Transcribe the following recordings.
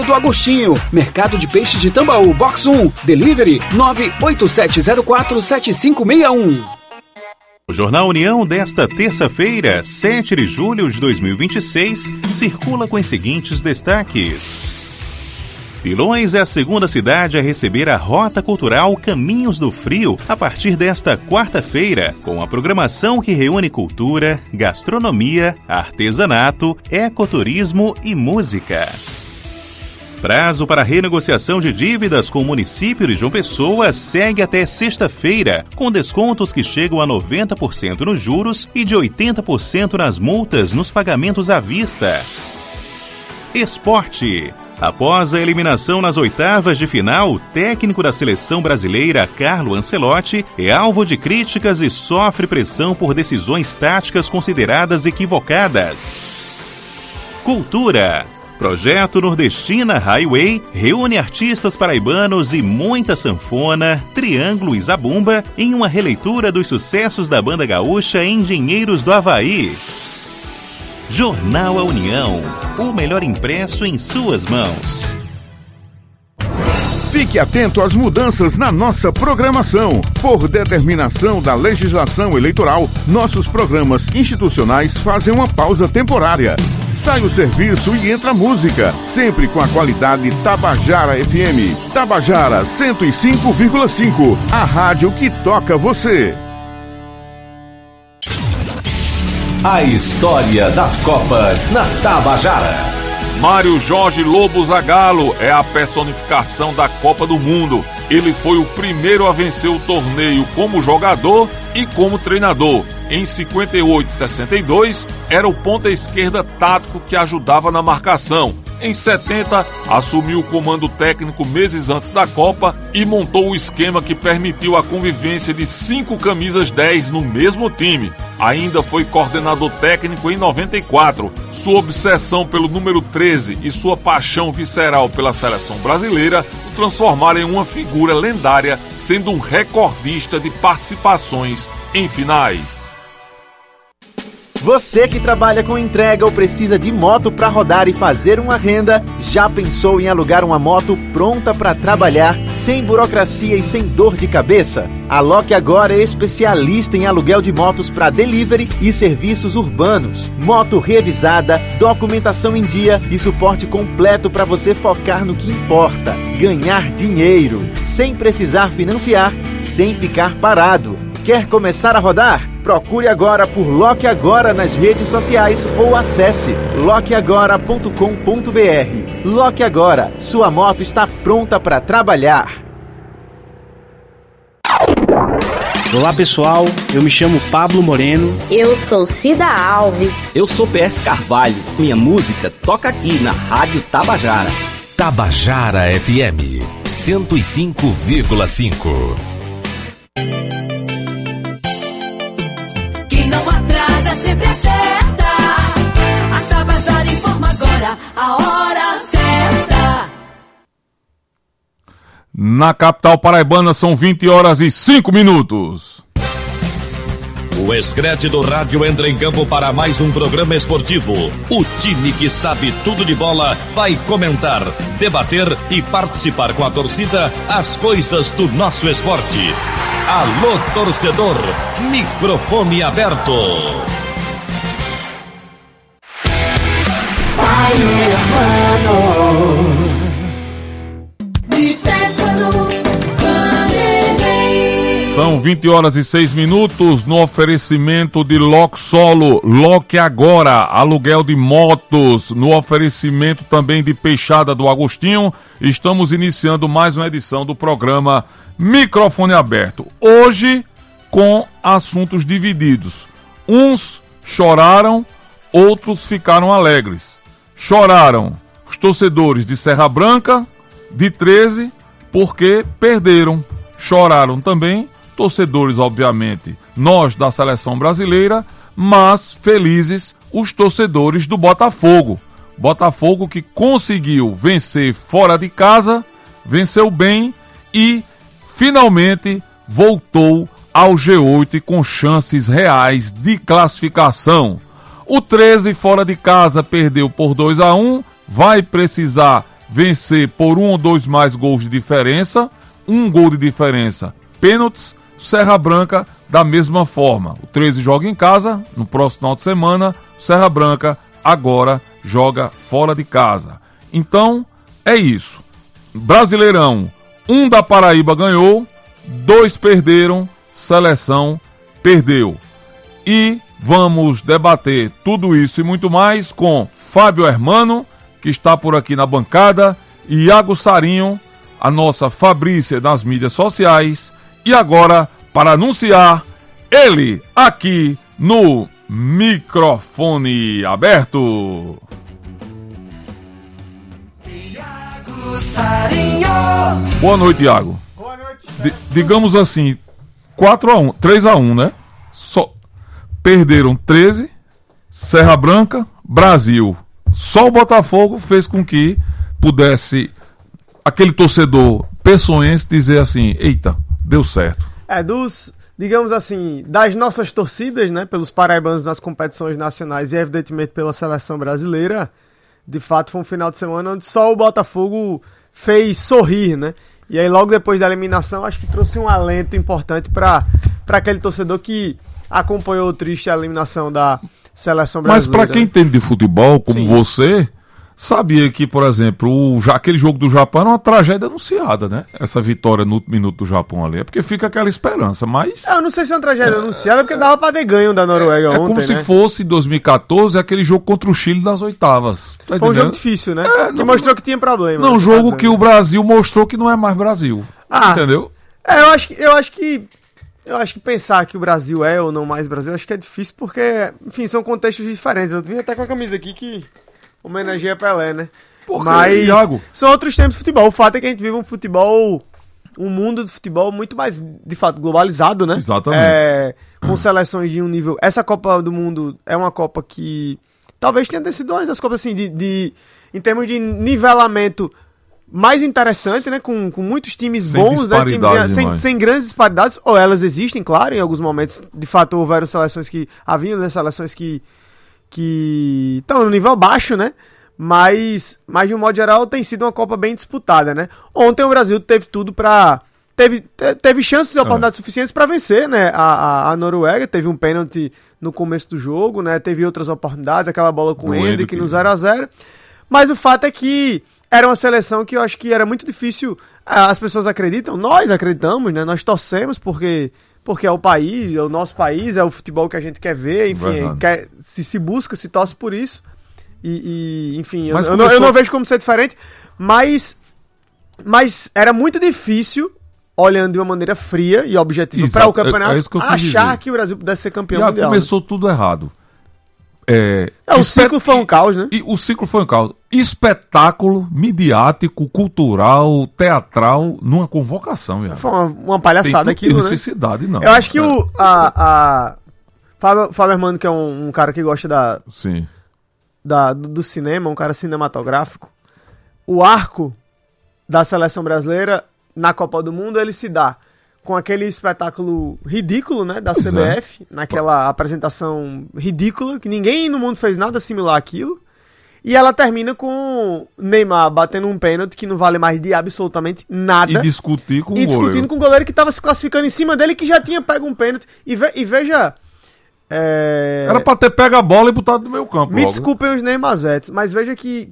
do Agostinho, Mercado de Peixes de Tambaú, Box 1, Delivery 987047561. O Jornal União desta terça-feira, 7 de julho de 2026, circula com os seguintes destaques. Pilões é a segunda cidade a receber a Rota Cultural Caminhos do Frio a partir desta quarta-feira, com a programação que reúne cultura, gastronomia, artesanato, ecoturismo e música. Prazo para renegociação de dívidas com o município de João Pessoa segue até sexta-feira, com descontos que chegam a 90% nos juros e de 80% nas multas nos pagamentos à vista. Esporte. Após a eliminação nas oitavas de final, o técnico da seleção brasileira, Carlo Ancelotti, é alvo de críticas e sofre pressão por decisões táticas consideradas equivocadas. Cultura. Projeto Nordestina Highway reúne artistas paraibanos e muita sanfona, triângulo e zabumba em uma releitura dos sucessos da banda gaúcha Engenheiros do Havaí. Jornal A União, o melhor impresso em suas mãos. Fique atento às mudanças na nossa programação. Por determinação da legislação eleitoral, nossos programas institucionais fazem uma pausa temporária. Sai o serviço e entra a música, sempre com a qualidade Tabajara FM. Tabajara 105,5, a rádio que toca você. A história das Copas na Tabajara. Mário Jorge Lobo Zagallo é a personificação da Copa do Mundo. Ele foi o primeiro a vencer o torneio como jogador e como treinador. Em 58 e 62, era o ponta-esquerda tático que ajudava na marcação. Em 70, assumiu o comando técnico meses antes da Copa e montou o esquema que permitiu a convivência de 5 camisas 10 no mesmo time. Ainda foi coordenador técnico em 94. Sua obsessão pelo número 13 e sua paixão visceral pela seleção brasileira o transformaram em uma figura lendária, sendo um recordista de participações em finais. Você que trabalha com entrega ou precisa de moto para rodar e fazer uma renda, já pensou em alugar uma moto pronta para trabalhar, sem burocracia e sem dor de cabeça? A Loque Agora é especialista em aluguel de motos para delivery e serviços urbanos. Moto revisada, documentação em dia e suporte completo para você focar no que importa: ganhar dinheiro, sem precisar financiar, sem ficar parado. Quer começar a rodar? Procure agora por Loque Agora nas redes sociais ou acesse loqueagora.com.br. Loque Agora, sua moto está pronta para trabalhar. Olá pessoal, eu me chamo Pablo Moreno. Eu sou Cida Alves. Eu sou PS Carvalho. Minha música toca aqui na Rádio Tabajara. Tabajara FM 105,5. Não atrasa, sempre acerta. A Tabajara informa agora a hora certa. Na capital paraibana são 20h05. O Scratch do Rádio entra em campo para mais um programa esportivo. O time que sabe tudo de bola vai comentar, debater e participar com a torcida as coisas do nosso esporte. Alô, torcedor, microfone aberto. Vai, irmão. De Stefano Vanderlei. São 20h06 no oferecimento de Lock Solo, Loque Agora, aluguel de motos, no oferecimento também de Peixada do Agostinho. Estamos iniciando mais uma edição do programa Microfone Aberto. Hoje com assuntos divididos. Uns choraram, outros ficaram alegres. Choraram os torcedores de Serra Branca, de 13, porque perderam. Choraram também torcedores, obviamente, nós da seleção brasileira, mas felizes os torcedores do Botafogo. Botafogo que conseguiu vencer fora de casa, venceu bem e finalmente voltou ao G8 com chances reais de classificação. O 13 fora de casa perdeu por 2-1, vai precisar vencer por 1 ou 2 mais gols de diferença, 1 gol de diferença, pênaltis. Serra Branca da mesma forma. O 13 joga em casa, no próximo final de semana, Serra Branca agora joga fora de casa. Então, é isso. Brasileirão, 1 da Paraíba ganhou, 2 perderam, seleção perdeu. E vamos debater tudo isso e muito mais com Fábio Hermano, que está por aqui na bancada, e Iago Sarinho, a nossa Fabrícia nas mídias sociais, e agora, para anunciar, ele aqui no microfone aberto. Iago Sarinho. Boa noite, Iago. Boa noite. Digamos assim, 4-1, 3-1, né? Só perderam 13, Serra Branca, Brasil. Só o Botafogo fez com que pudesse aquele torcedor pessoense dizer assim, eita, deu certo. Digamos assim, das nossas torcidas, né, pelos paraibanos nas competições nacionais e evidentemente pela seleção brasileira, de fato foi um final de semana onde só o Botafogo fez sorrir, né? E aí logo depois da eliminação, acho que trouxe um alento importante para aquele torcedor que acompanhou triste a eliminação da seleção brasileira. Mas para quem entende de futebol, como Sim. você, sabia que, por exemplo, aquele jogo do Japão era uma tragédia anunciada, né? Essa vitória no último minuto do Japão ali. É porque fica aquela esperança, mas... Eu não sei se é uma tragédia anunciada, porque dava pra ter ganho da Noruega ontem, como se fosse 2014, aquele jogo contra o Chile das oitavas. Tá Foi um jogo difícil, né? Que mostrou que tinha problema. Não, um jogo que o Brasil mostrou que não é mais Brasil. Entendeu? Eu acho que pensar que o Brasil é ou não mais Brasil, acho que é difícil, porque, enfim, são contextos diferentes. Eu vim até com a camisa aqui que homenageia Pelé, né? Mas Iago, são outros tempos de futebol. O fato é que a gente vive um mundo de futebol muito mais, de fato, globalizado, né? Exatamente. Com seleções de um nível... Essa Copa do Mundo é uma Copa que talvez tenha sido uma das Copas, assim, em termos de nivelamento mais interessante, né? Com muitos times sem bons, né? Times, sem grandes disparidades, ou elas existem, claro, em alguns momentos. De fato, houveram seleções que... Haviam, né, seleções que estão no nível baixo, né? Mas de um modo geral tem sido uma Copa bem disputada, né? Ontem o Brasil teve tudo pra... Teve chances e oportunidades suficientes para vencer, né? A Noruega teve um pênalti no começo do jogo, né? Teve outras oportunidades, aquela bola com o Hendrick no 0-0. Mas o fato é que era uma seleção que eu acho que era muito difícil. As pessoas acreditam, nós acreditamos, né? Nós torcemos porque é o país, é o nosso país, é o futebol que a gente quer ver, enfim, se busca, se torce por isso. Enfim, eu não vejo como ser diferente, mas era muito difícil, olhando de uma maneira fria e objetiva para o campeonato, achar que o Brasil pudesse ser campeão mundial. Começou tudo errado. O ciclo foi um caos, né? O ciclo foi um caos. Espetáculo midiático, cultural, teatral, numa convocação. Foi uma palhaçada aquilo, né? Não tem necessidade, não. Eu acho que Fábio Hermano, que é um cara que gosta Sim. Do cinema, um cara cinematográfico, o arco da seleção brasileira na Copa do Mundo, ele se dá com aquele espetáculo ridículo, né, da CBF, naquela apresentação ridícula, que ninguém no mundo fez nada similar àquilo, e ela termina com Neymar batendo um pênalti que não vale mais de absolutamente nada. E discutindo com o goleiro que estava se classificando em cima dele, que já tinha pego um pênalti. E veja... Era pra ter pego a bola e botado no meio campo. Me desculpem os Neymazetes, mas veja que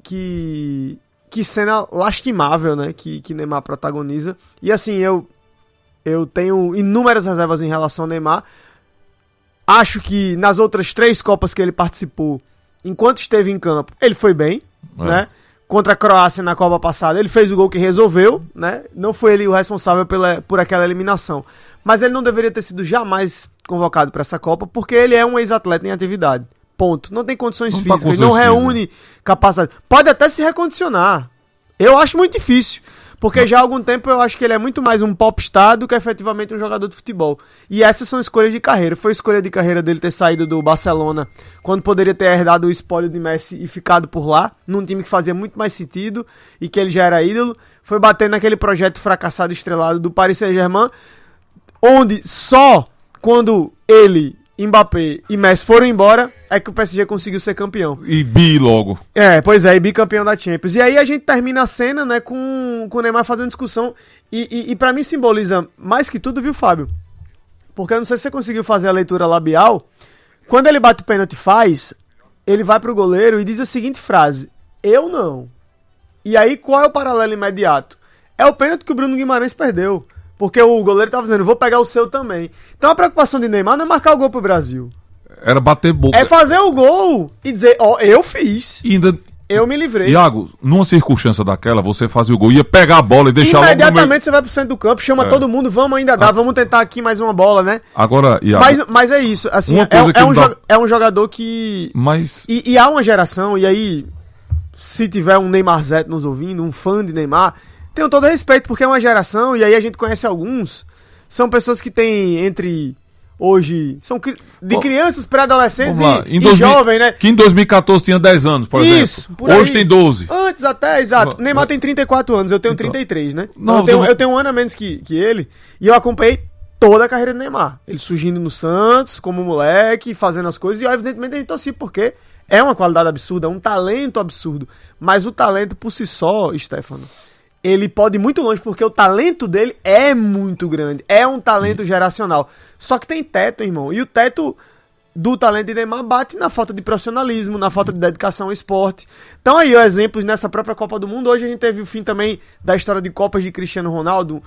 cena lastimável, né, que Neymar protagoniza. E assim, eu tenho inúmeras reservas em relação ao Neymar. Acho que nas outras 3 Copas que ele participou, enquanto esteve em campo, ele foi bem, né? Contra a Croácia na Copa passada, ele fez o gol que resolveu, né? Não foi ele o responsável por aquela eliminação. Mas ele não deveria ter sido jamais convocado para essa Copa, porque ele é um ex-atleta em atividade. Ponto. Não tem condições físicas, ele não reúne capacidade. Pode até se recondicionar. Eu acho muito difícil. Porque já há algum tempo eu acho que ele é muito mais um popstar do que efetivamente um jogador de futebol. E essas são escolhas de carreira. Foi escolha de carreira dele ter saído do Barcelona, quando poderia ter herdado o espólio de Messi e ficado por lá, num time que fazia muito mais sentido e que ele já era ídolo. Foi bater naquele projeto fracassado estrelado do Paris Saint-Germain, onde só quando ele Mbappé e Messi foram embora, é que o PSG conseguiu ser campeão. E bi logo. Pois é, e bicampeão da Champions. E aí a gente termina a cena, né, com o Neymar fazendo discussão. E pra mim simboliza mais que tudo, viu, Fábio? Porque eu não sei se você conseguiu fazer a leitura labial. Quando ele bate o pênalti ele vai pro goleiro e diz a seguinte frase: eu não. E aí qual é o paralelo imediato? É o pênalti que o Bruno Guimarães perdeu. Porque o goleiro tava dizendo, vou pegar o seu também. Então a preocupação de Neymar não é marcar o gol pro Brasil. Era bater boca. É fazer o gol e dizer, eu fiz. Eu me livrei. Iago, numa circunstância daquela, você fazia o gol, ia pegar a bola e deixar logo imediatamente você vai pro centro do campo, chama todo mundo, vamos ainda dar, vamos tentar aqui mais uma bola, né? Agora, Iago... Mas é isso, assim, é um jogador que... Mas... E há uma geração, e aí, se tiver um Neymarzete nos ouvindo, um fã de Neymar... Tenho todo respeito, porque é uma geração, e aí a gente conhece alguns, são pessoas que têm entre, hoje, são de crianças, pré-adolescentes e jovens, né? Que em 2014 tinha 10 anos, por exemplo. Por hoje aí. Tem 12. Antes até, exato. Neymar tem 34 anos, eu tenho 33, né? Não, eu tenho um ano a menos que ele, e eu acompanhei toda a carreira do Neymar. Ele surgindo no Santos, como moleque, fazendo as coisas, e evidentemente a gente torcia, porque é uma qualidade absurda, é um talento absurdo. Mas o talento por si só, Stefano, ele pode ir muito longe, porque o talento dele é muito grande. É um talento geracional. Só que tem teto, irmão. E o teto do talento de Neymar bate na falta de profissionalismo, na falta de dedicação ao esporte. Então aí, exemplos nessa própria Copa do Mundo. Hoje a gente teve o fim também da história de Copas de Cristiano Ronaldo.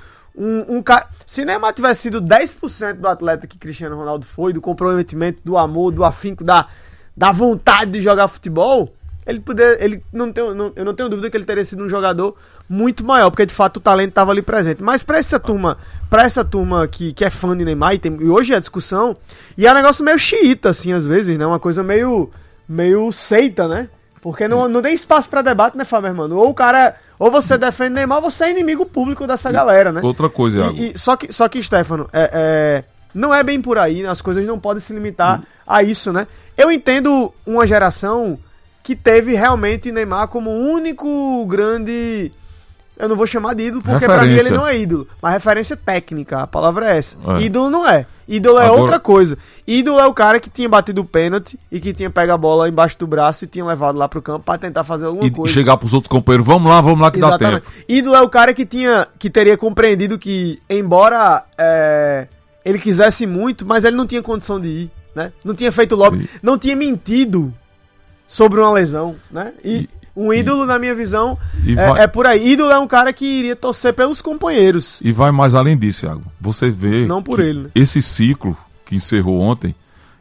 Se Neymar tivesse sido 10% do atleta que Cristiano Ronaldo foi, do comprometimento, do amor, do afinco, da vontade de jogar futebol... eu não tenho dúvida que ele teria sido um jogador muito maior, porque de fato o talento estava ali presente. Mas pra essa turma que é fã de Neymar, e hoje é discussão, e é um negócio meio xiita, assim, às vezes, né? Uma coisa meio seita, né? Porque não tem espaço pra debate, né, Fábio, mano? Ou você defende Neymar, ou você é inimigo público dessa galera, né? Outra coisa, Iago. Só que, Stefano, não é bem por aí, as coisas não podem se limitar a isso, né? Eu entendo uma geração que teve realmente Neymar como único grande... Eu não vou chamar de ídolo, porque pra mim ele não é ídolo. Mas referência técnica, a palavra é essa. Ídolo não é. Ídolo é outra coisa. Ídolo é o cara que tinha batido o pênalti e que tinha pego a bola embaixo do braço e tinha levado lá pro campo pra tentar fazer alguma coisa. E chegar pros outros companheiros, vamos lá que dá tempo. Ídolo é o cara que teria compreendido que, embora ele quisesse muito, mas ele não tinha condição de ir, né? Não tinha feito lobby, não tinha mentido sobre uma lesão, né? E um ídolo, na minha visão, é por aí. Ídolo é um cara que iria torcer pelos companheiros. E vai mais além disso, Iago. Você vê não por ele, né? Esse ciclo que encerrou ontem,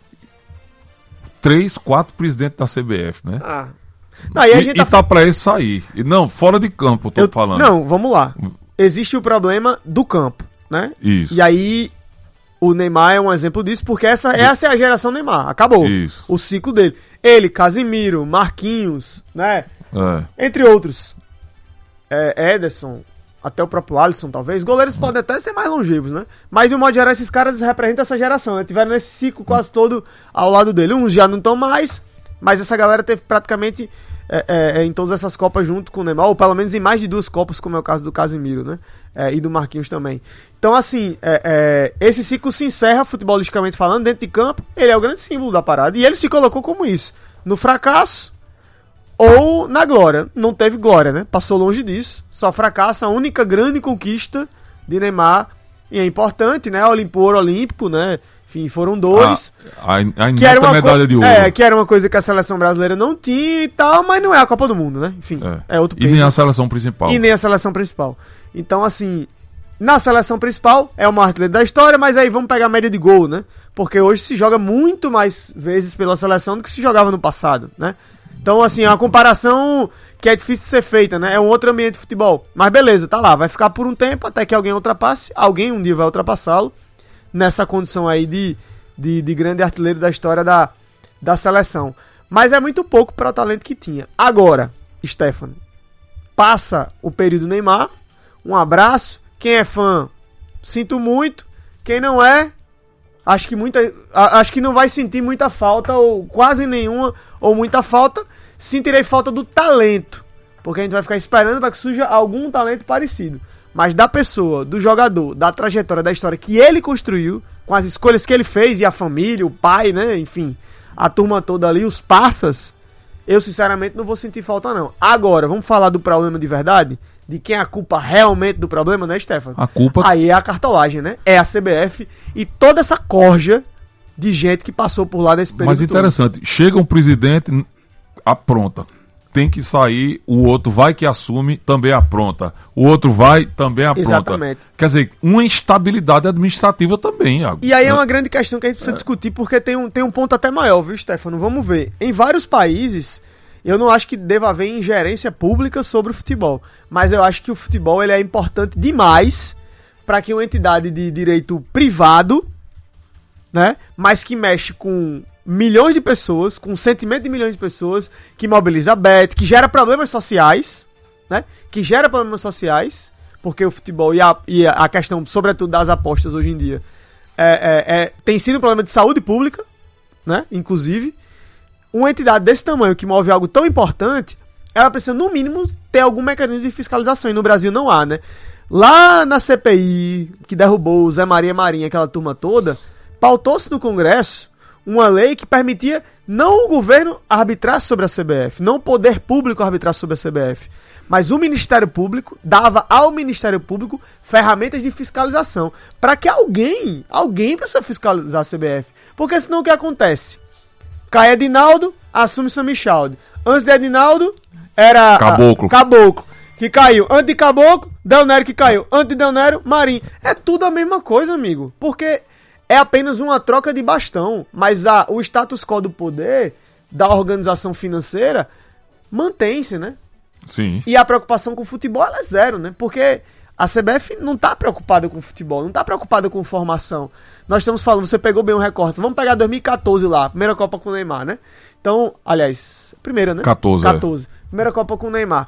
3, 4 presidentes da CBF, né? Não, e tá pra ele sair. Não, fora de campo, eu tô falando. Não, vamos lá. Existe o problema do campo, né? Isso. E aí... O Neymar é um exemplo disso, porque essa é a geração Neymar. Acabou. Isso. O ciclo dele. Ele, Casemiro, Marquinhos, né? Entre outros. Ederson, até o próprio Alisson, talvez. Goleiros podem até ser mais longevos, né? Mas, de um modo geral, esses caras representam essa geração, né? Tiveram nesse ciclo quase todo ao lado dele. Uns já não estão mais, mas essa galera teve praticamente em todas essas Copas junto com o Neymar, ou pelo menos em mais de 2 Copas, como é o caso do Casemiro, né? E do Marquinhos também. Então, assim, esse ciclo se encerra, futebolisticamente falando, dentro de campo. Ele é o grande símbolo da parada. E ele se colocou como isso. No fracasso ou na glória. Não teve glória, né? Passou longe disso. Só fracasso. A única grande conquista de Neymar. E é importante, né? Ouro olímpico, né? Enfim, foram 2. Que era uma medalha de ouro. Que era uma coisa que a seleção brasileira não tinha e tal, mas não é a Copa do Mundo, né? Enfim, é outro peso. E nem a seleção principal. Então, assim, na seleção principal é o maior artilheiro da história, mas aí vamos pegar a média de gol, né? Porque hoje se joga muito mais vezes pela seleção do que se jogava no passado, né? Então, assim, é uma comparação que é difícil de ser feita, né? É um outro ambiente de futebol. Mas beleza, tá lá, vai ficar por um tempo até que alguém ultrapasse. Alguém um dia vai ultrapassá-lo nessa condição aí de grande artilheiro da história da seleção. Mas é muito pouco para o talento que tinha. Agora, Stefano, passa o período Neymar, um abraço. Quem é fã, sinto muito. Quem não é, acho que não vai sentir muita falta, ou quase nenhuma, ou muita falta. Sentirei falta do talento, porque a gente vai ficar esperando para que surja algum talento parecido. Mas da pessoa, do jogador, da trajetória, da história que ele construiu, com as escolhas que ele fez e a família, o pai, né? Enfim, a turma toda ali, os parças, eu sinceramente não vou sentir falta não. Agora, vamos falar do problema de verdade? De quem é a culpa realmente do problema, né, Stefano? A culpa... Aí é a cartolagem, né? É a CBF e toda essa corja de gente que passou por lá nesse período. Mas interessante, chega um presidente, apronta. Tem que sair, o outro vai que assume, também apronta. O outro vai, também apronta. Exatamente. Quer dizer, uma instabilidade administrativa também, Iago. E aí é uma grande questão que a gente precisa discutir, porque tem um ponto até maior, viu, Stefano? Vamos ver. Em vários países, eu não acho que deva haver ingerência pública sobre o futebol. Mas eu acho que o futebol ele é importante demais para que uma entidade de direito privado, né, mas que mexe com milhões de pessoas, com sentimento de milhões de pessoas, que mobiliza a bet, que gera problemas sociais, né? Que gera problemas sociais, porque o futebol e a questão, sobretudo, das apostas hoje em dia, tem sido um problema de saúde pública, né? Inclusive, uma entidade desse tamanho que move algo tão importante, ela precisa, no mínimo, ter algum mecanismo de fiscalização, e no Brasil não há, né? Lá na CPI, que derrubou o Zé Maria Marinho, aquela turma toda, pautou-se no Congresso uma lei que permitia não o governo arbitrar sobre a CBF, não o poder público arbitrar sobre a CBF, mas o Ministério Público dava ao Ministério Público ferramentas de fiscalização, para que alguém precisa fiscalizar a CBF, porque senão o que acontece? Cai Edinaldo, assume Samichalde. Antes de Edinaldo, era Caboclo, que caiu. Antes de Caboclo, Del Nero que caiu. Antes de Del Nero, Marinho. É tudo a mesma coisa, amigo, porque é apenas uma troca de bastão, mas o status quo do poder, da organização financeira, mantém-se, né? Sim. E a preocupação com o futebol ela é zero, né? Porque a CBF não está preocupada com o futebol, não está preocupada com formação. Nós estamos falando, você pegou bem um recorte, vamos pegar 2014 lá, primeira Copa com o Neymar, né? Então, aliás, primeira, né? 14. Primeira Copa com o Neymar.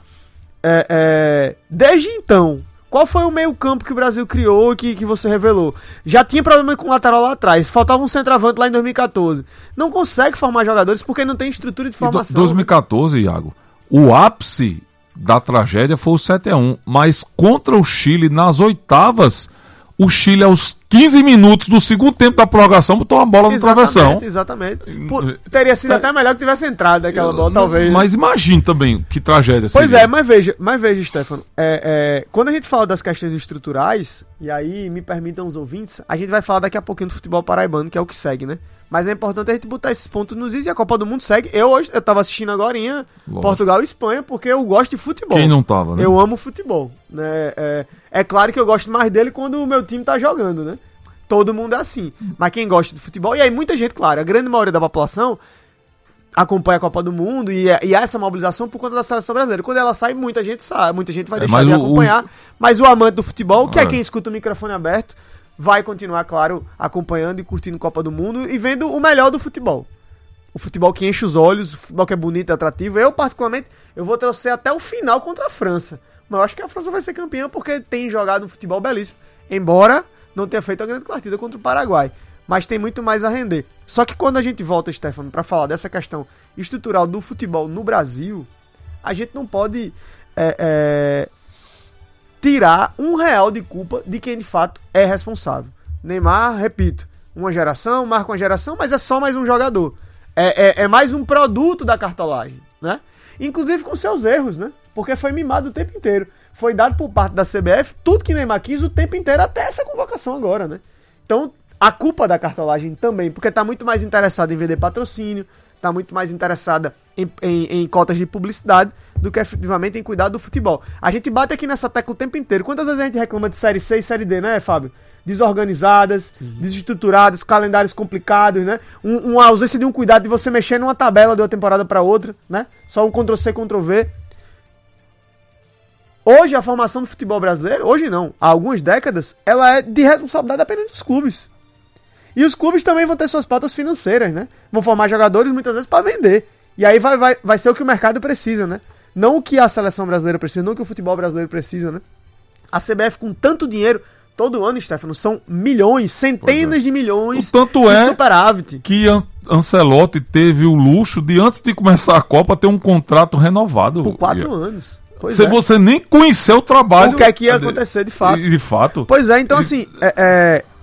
Desde então, qual foi o meio-campo que o Brasil criou e que você revelou? Já tinha problema com o lateral lá atrás. Faltava um centroavante lá em 2014. Não consegue formar jogadores porque não tem estrutura de formação. 2014, Iago, o ápice da tragédia foi o 7-1. Mas contra o Chile, nas oitavas, o Chile, aos 15 minutos do segundo tempo da prorrogação, botou a bola no travessão. Exatamente. Teria sido até melhor que tivesse entrado aquela bola, talvez. Mas imagine também que tragédia seria. Pois é, mas veja, Stefano, quando a gente fala das questões estruturais, e aí me permitam os ouvintes, a gente vai falar daqui a pouquinho do futebol paraibano, que é o que segue, né? Mas é importante a gente botar esses pontos nos is, e a Copa do Mundo segue. Eu tava assistindo agorinha Portugal e Espanha, porque eu gosto de futebol. Quem não tava, né? Eu amo futebol, né? É claro que eu gosto mais dele quando o meu time tá jogando, né? Todo mundo é assim. Mas quem gosta de futebol, e aí muita gente, claro, a grande maioria da população acompanha a Copa do Mundo e há essa mobilização por conta da seleção brasileira. Quando ela sai, muita gente sai, muita gente vai deixar de acompanhar. Mas o amante do futebol, que é quem escuta o microfone aberto, vai continuar, claro, acompanhando e curtindo Copa do Mundo e vendo o melhor do futebol. O futebol que enche os olhos, o futebol que é bonito e atrativo. Eu, particularmente, eu vou torcer até o final contra a França. Mas eu acho que a França vai ser campeã porque tem jogado um futebol belíssimo. Embora não tenha feito a grande partida contra o Paraguai. Mas tem muito mais a render. Só que quando a gente volta, Stefano, para falar dessa questão estrutural do futebol no Brasil, a gente não pode tirar R$1 de culpa de quem de fato é responsável. Neymar, repito, uma geração, marca uma geração, mas é só mais um jogador. É mais um produto da cartolagem, né? Inclusive com seus erros, né? Porque foi mimado o tempo inteiro. Foi dado por parte da CBF tudo que Neymar quis o tempo inteiro, até essa convocação agora, né? Então, a culpa da cartolagem também, porque tá muito mais interessada em vender patrocínio, tá muito mais interessada em cotas de publicidade do que efetivamente em cuidar do futebol. A gente bate aqui nessa tecla o tempo inteiro. Quantas vezes a gente reclama de Série C e Série D, né, Fábio? Desorganizadas, desestruturadas, calendários complicados, né? Uma ausência de um cuidado de você mexer numa tabela de uma temporada para outra, né? Só um Ctrl-C, Ctrl-V. Hoje a formação do futebol brasileiro, hoje não, há algumas décadas, ela é de responsabilidade apenas dos clubes. E os clubes também vão ter suas pautas financeiras, né? Vão formar jogadores muitas vezes para vender. E aí vai ser o que o mercado precisa, né? Não o que a seleção brasileira precisa, não o que o futebol brasileiro precisa, né? A CBF com tanto dinheiro, todo ano, Stefano, são milhões, centenas de milhões de superávit. Que Ancelotti teve o luxo de, antes de começar a Copa, ter um contrato renovado. Por 4 anos. Se você nem conheceu o trabalho... O que é que ia acontecer, de fato. De fato. Pois é, então assim,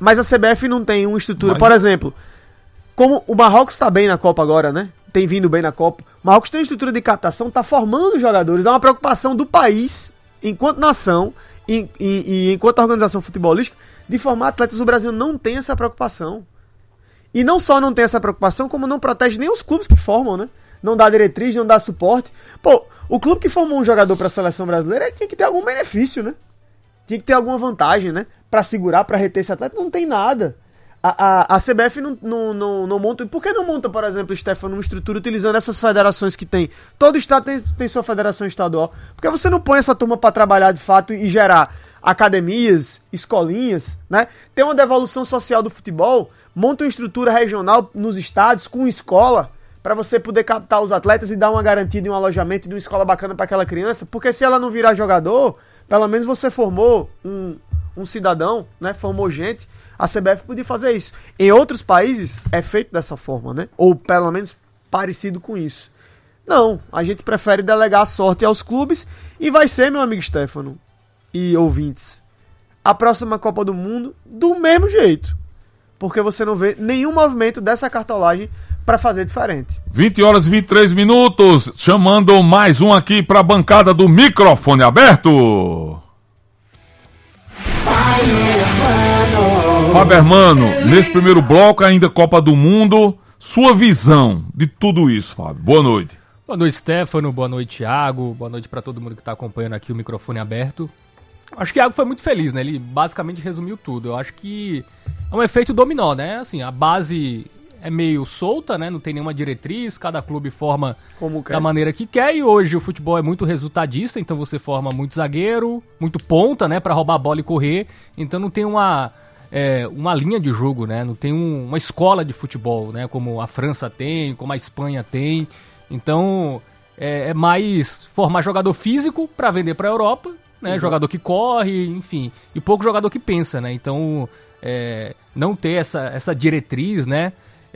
Mas a CBF não tem uma estrutura. Por exemplo, como o Marrocos tá bem na Copa agora, né? Tem vindo bem na Copa. O Marrocos tem uma estrutura de captação, tá formando jogadores. É uma preocupação do país, enquanto nação e enquanto organização futebolística, de formar atletas. O Brasil não tem essa preocupação. E não só não tem essa preocupação, como não protege nem os clubes que formam, né? Não dá diretriz, não dá suporte. Pô, o clube que formou um jogador pra seleção brasileira, ele tinha que ter algum benefício, né? Tinha que ter alguma vantagem, né? Pra segurar, pra reter esse atleta. Não tem nada. A CBF não monta... Por que não monta, por exemplo, Stefano, uma estrutura utilizando essas federações que tem? Todo estado tem sua federação estadual. Por que você não põe essa turma pra trabalhar de fato e gerar academias, escolinhas, né? Tem uma devolução social do futebol, monta uma estrutura regional nos estádios com escola pra você poder captar os atletas e dar uma garantia de um alojamento e de uma escola bacana pra aquela criança. Porque se ela não virar jogador, pelo menos você formou um cidadão, né? Formou gente. A CBF podia fazer isso. Em outros países é feito dessa forma, né? Ou pelo menos parecido com isso. Não, a gente prefere delegar a sorte aos clubes e vai ser, meu amigo Stefano e ouvintes, a próxima Copa do Mundo do mesmo jeito. Porque você não vê nenhum movimento dessa cartolagem para fazer diferente. 20 horas e 23 minutos, chamando mais um aqui para a bancada do microfone aberto. Fábio Hermano, nesse primeiro bloco, ainda Copa do Mundo, sua visão de tudo isso, Fábio. Boa noite. Boa noite, Stefano. Boa noite, Thiago. Boa noite para todo mundo que está acompanhando aqui o microfone aberto. Acho que o Thiago foi muito feliz, né? Ele basicamente resumiu tudo. Eu acho que é um efeito dominó, né? Assim, a base é meio solta, né? Não tem nenhuma diretriz, cada clube forma da maneira que quer. E hoje o futebol é muito resultadista, então você forma muito zagueiro, muito ponta, né? Pra roubar a bola e correr. Então não tem uma linha de jogo, né? Não tem uma escola de futebol, né? Como a França tem, como a Espanha tem. Então é mais formar jogador físico pra vender pra Europa, né? Jogador que corre, enfim. E pouco jogador que pensa, né? Então não ter essa diretriz, né?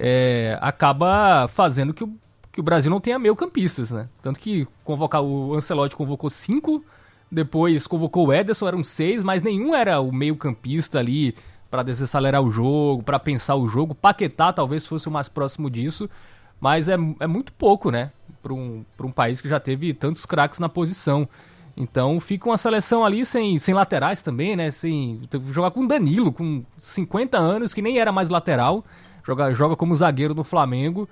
Acaba fazendo que o Brasil não tenha meio-campistas, né? Tanto que o Ancelotti convocou 5, depois convocou o Ederson, eram 6, mas nenhum era o meio-campista ali para desacelerar o jogo, para pensar o jogo. Paquetá talvez fosse o mais próximo disso, mas é muito pouco, né? Para um país que já teve tantos craques na posição. Então fica uma seleção ali sem laterais também, né? Jogar com Danilo, com 50 anos, que nem era mais lateral. Joga como zagueiro no Flamengo,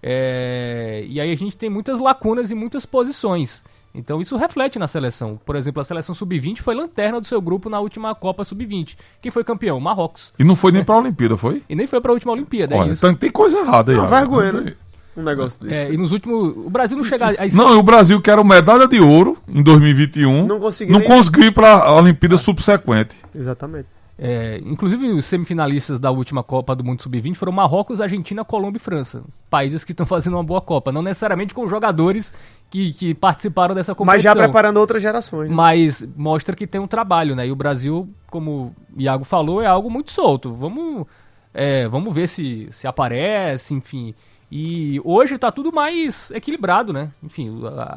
e aí a gente tem muitas lacunas em muitas posições. Então isso reflete na seleção. Por exemplo, a seleção Sub-20 foi lanterna do seu grupo na última Copa Sub-20. Quem foi campeão? O Marrocos. E não foi nem pra Olimpíada, foi? E nem foi pra última Olimpíada, Olha, então tem coisa errada aí. Não, vergonha, né? Um negócio desse. E nos últimos... O Brasil não chega... Não, o Brasil que era medalha de ouro em 2021, não conseguiu ir pra Olimpíada subsequente. Exatamente. Inclusive os semifinalistas da última Copa do Mundo Sub-20 foram Marrocos, Argentina, Colômbia e França. Países que estão fazendo uma boa Copa. Não necessariamente com jogadores que participaram dessa competição. Mas já preparando outras gerações. Né? Mas mostra que tem um trabalho, né? E o Brasil, como o Iago falou, é algo muito solto. Vamos ver se aparece, enfim. E hoje tá tudo mais equilibrado, né? Enfim,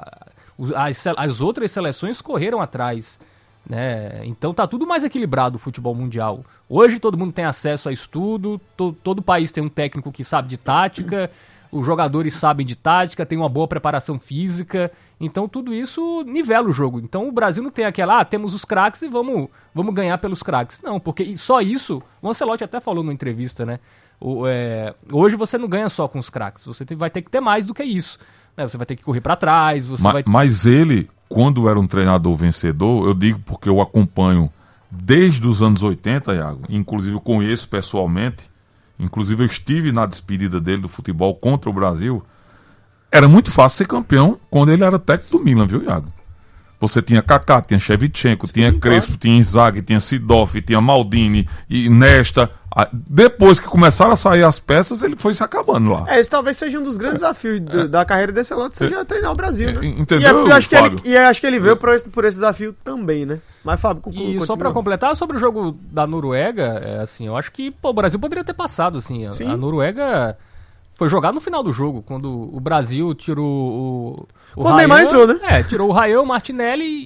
as outras seleções correram atrás. Né? Então tá tudo mais equilibrado o futebol mundial. Hoje todo mundo tem acesso a estudo, todo país tem um técnico que sabe de tática, os jogadores sabem de tática, tem uma boa preparação física, então tudo isso nivela o jogo. Então o Brasil não tem aquela, temos os craques e vamos ganhar pelos craques. Não, porque só isso, o Ancelotti até falou numa entrevista, né? Hoje você não ganha só com os craques, você vai ter que ter mais do que isso. Né? Você vai ter que correr pra trás, Mas ele... Quando era um treinador vencedor, eu digo porque eu acompanho desde os anos 80, Iago, inclusive eu conheço pessoalmente, inclusive eu estive na despedida dele do futebol contra o Brasil, era muito fácil ser campeão quando ele era técnico do Milan, viu, Iago? Você tinha Kaká, tinha Shevchenko, tinha Crespo, tinha Inzaghi, tinha Seedorf, tinha Maldini, e Nesta. Depois que começaram a sair as peças, ele foi se acabando lá. Esse talvez seja um dos grandes desafios da carreira desse Ancelotti, seja treinar o Brasil, né? Entendeu, Fábio? E acho que ele veio por esse desafio também, né? Mas, Fábio, E só pra completar, sobre o jogo da Noruega, assim, eu acho que o Brasil poderia ter passado, assim. A Noruega foi jogar no final do jogo, quando o Brasil tirou o Quando o Neymar entrou, né? Tirou o Rayan, o Martinelli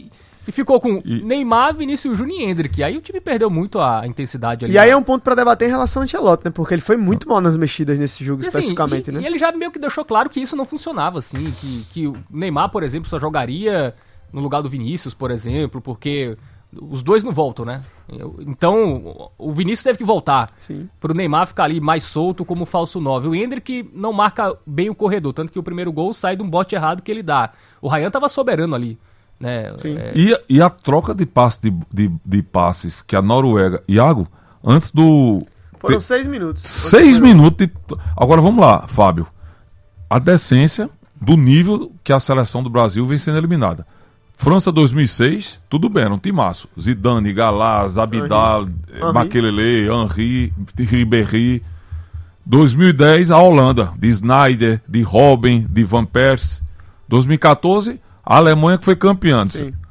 E ficou com Neymar, Vinícius Júnior e Endrick. Aí o time perdeu muito a intensidade ali. E aí é um ponto pra debater em relação ao Ancelotti, né? Porque ele foi muito mal nas mexidas nesse jogo, especificamente, né? E ele já meio que deixou claro que isso não funcionava, assim. Que o Neymar, por exemplo, só jogaria no lugar do Vinícius, por exemplo, porque os dois não voltam, né? Então, o Vinícius teve que voltar pro Neymar ficar ali mais solto como falso 9. O Endrick não marca bem o corredor, tanto que o primeiro gol sai de um bote errado que ele dá. O Ryan tava soberano ali. Né? E a troca de passes que a Noruega... Iago, antes do... Foram 6 minutos. 6 minutos. Agora vamos lá, Fábio. A decência do nível que a seleção do Brasil vem sendo eliminada. França 2006, tudo bem, era um timaço. Zidane, Galaz, Abidal, Makelele, Henry, Ribéry. 2010, a Holanda, de Sneijder, de Robben, de Van Persie. 2014... a Alemanha que foi campeã.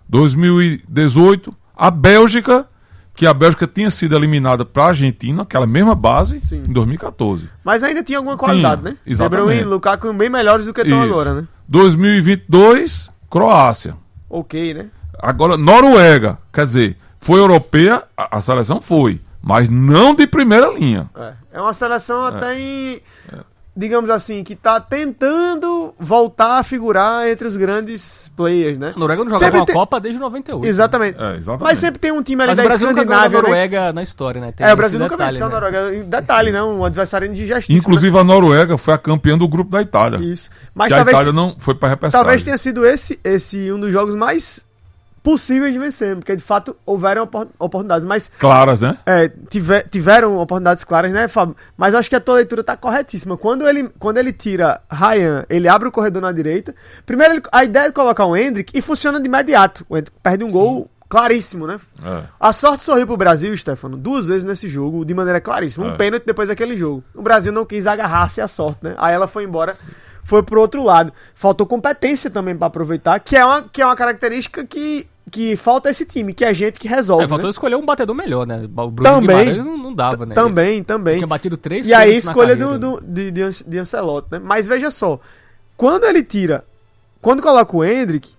2018, a Bélgica, que a Bélgica tinha sido eliminada para a Argentina, aquela mesma base, em 2014. Mas ainda tinha alguma qualidade, né? Exatamente. De Bruyne e Lukaku bem melhores do que estão agora, né? 2022, Croácia. Ok, né? Agora, Noruega, quer dizer, foi europeia, a seleção foi, mas não de primeira linha. É uma seleção até digamos assim, que tá tentando voltar a figurar entre os grandes players, né? A Noruega não jogava uma Copa desde 98. Exatamente. Exatamente. Mas sempre tem um time ali da Escandinávia, a Noruega na história, né? O Brasil nunca venceu a Noruega. Detalhe, né? Um adversário indigestíssimo. Inclusive a Noruega foi a campeã do grupo da Itália. Isso. Mas talvez, a Itália não foi para repescagem. Talvez tenha sido esse um dos jogos mais possíveis de vencer, porque de fato houveram oportunidades, mas... claras, né? Tiveram oportunidades claras, né, Fábio? Mas eu acho que a tua leitura tá corretíssima. Quando ele tira Ryan, ele abre o corredor na direita. Primeiro, a ideia de colocar o Endrick e funciona de imediato. O Endrick perde um gol claríssimo, né? A sorte sorriu pro Brasil, Stefano, 2 vezes nesse jogo, de maneira claríssima. Um pênalti depois daquele jogo. O Brasil não quis agarrar-se à sorte, né? Aí ela foi embora, foi pro outro lado. Faltou competência também para aproveitar, que é uma característica que falta esse time, que é gente que resolve. Faltou escolher um batedor melhor, né? O Bruno também, Guimarães não dava, né? Também. Ele tinha batido 3 e aí escolha de Ancelotti, né? Mas veja só, quando coloca o Endrick,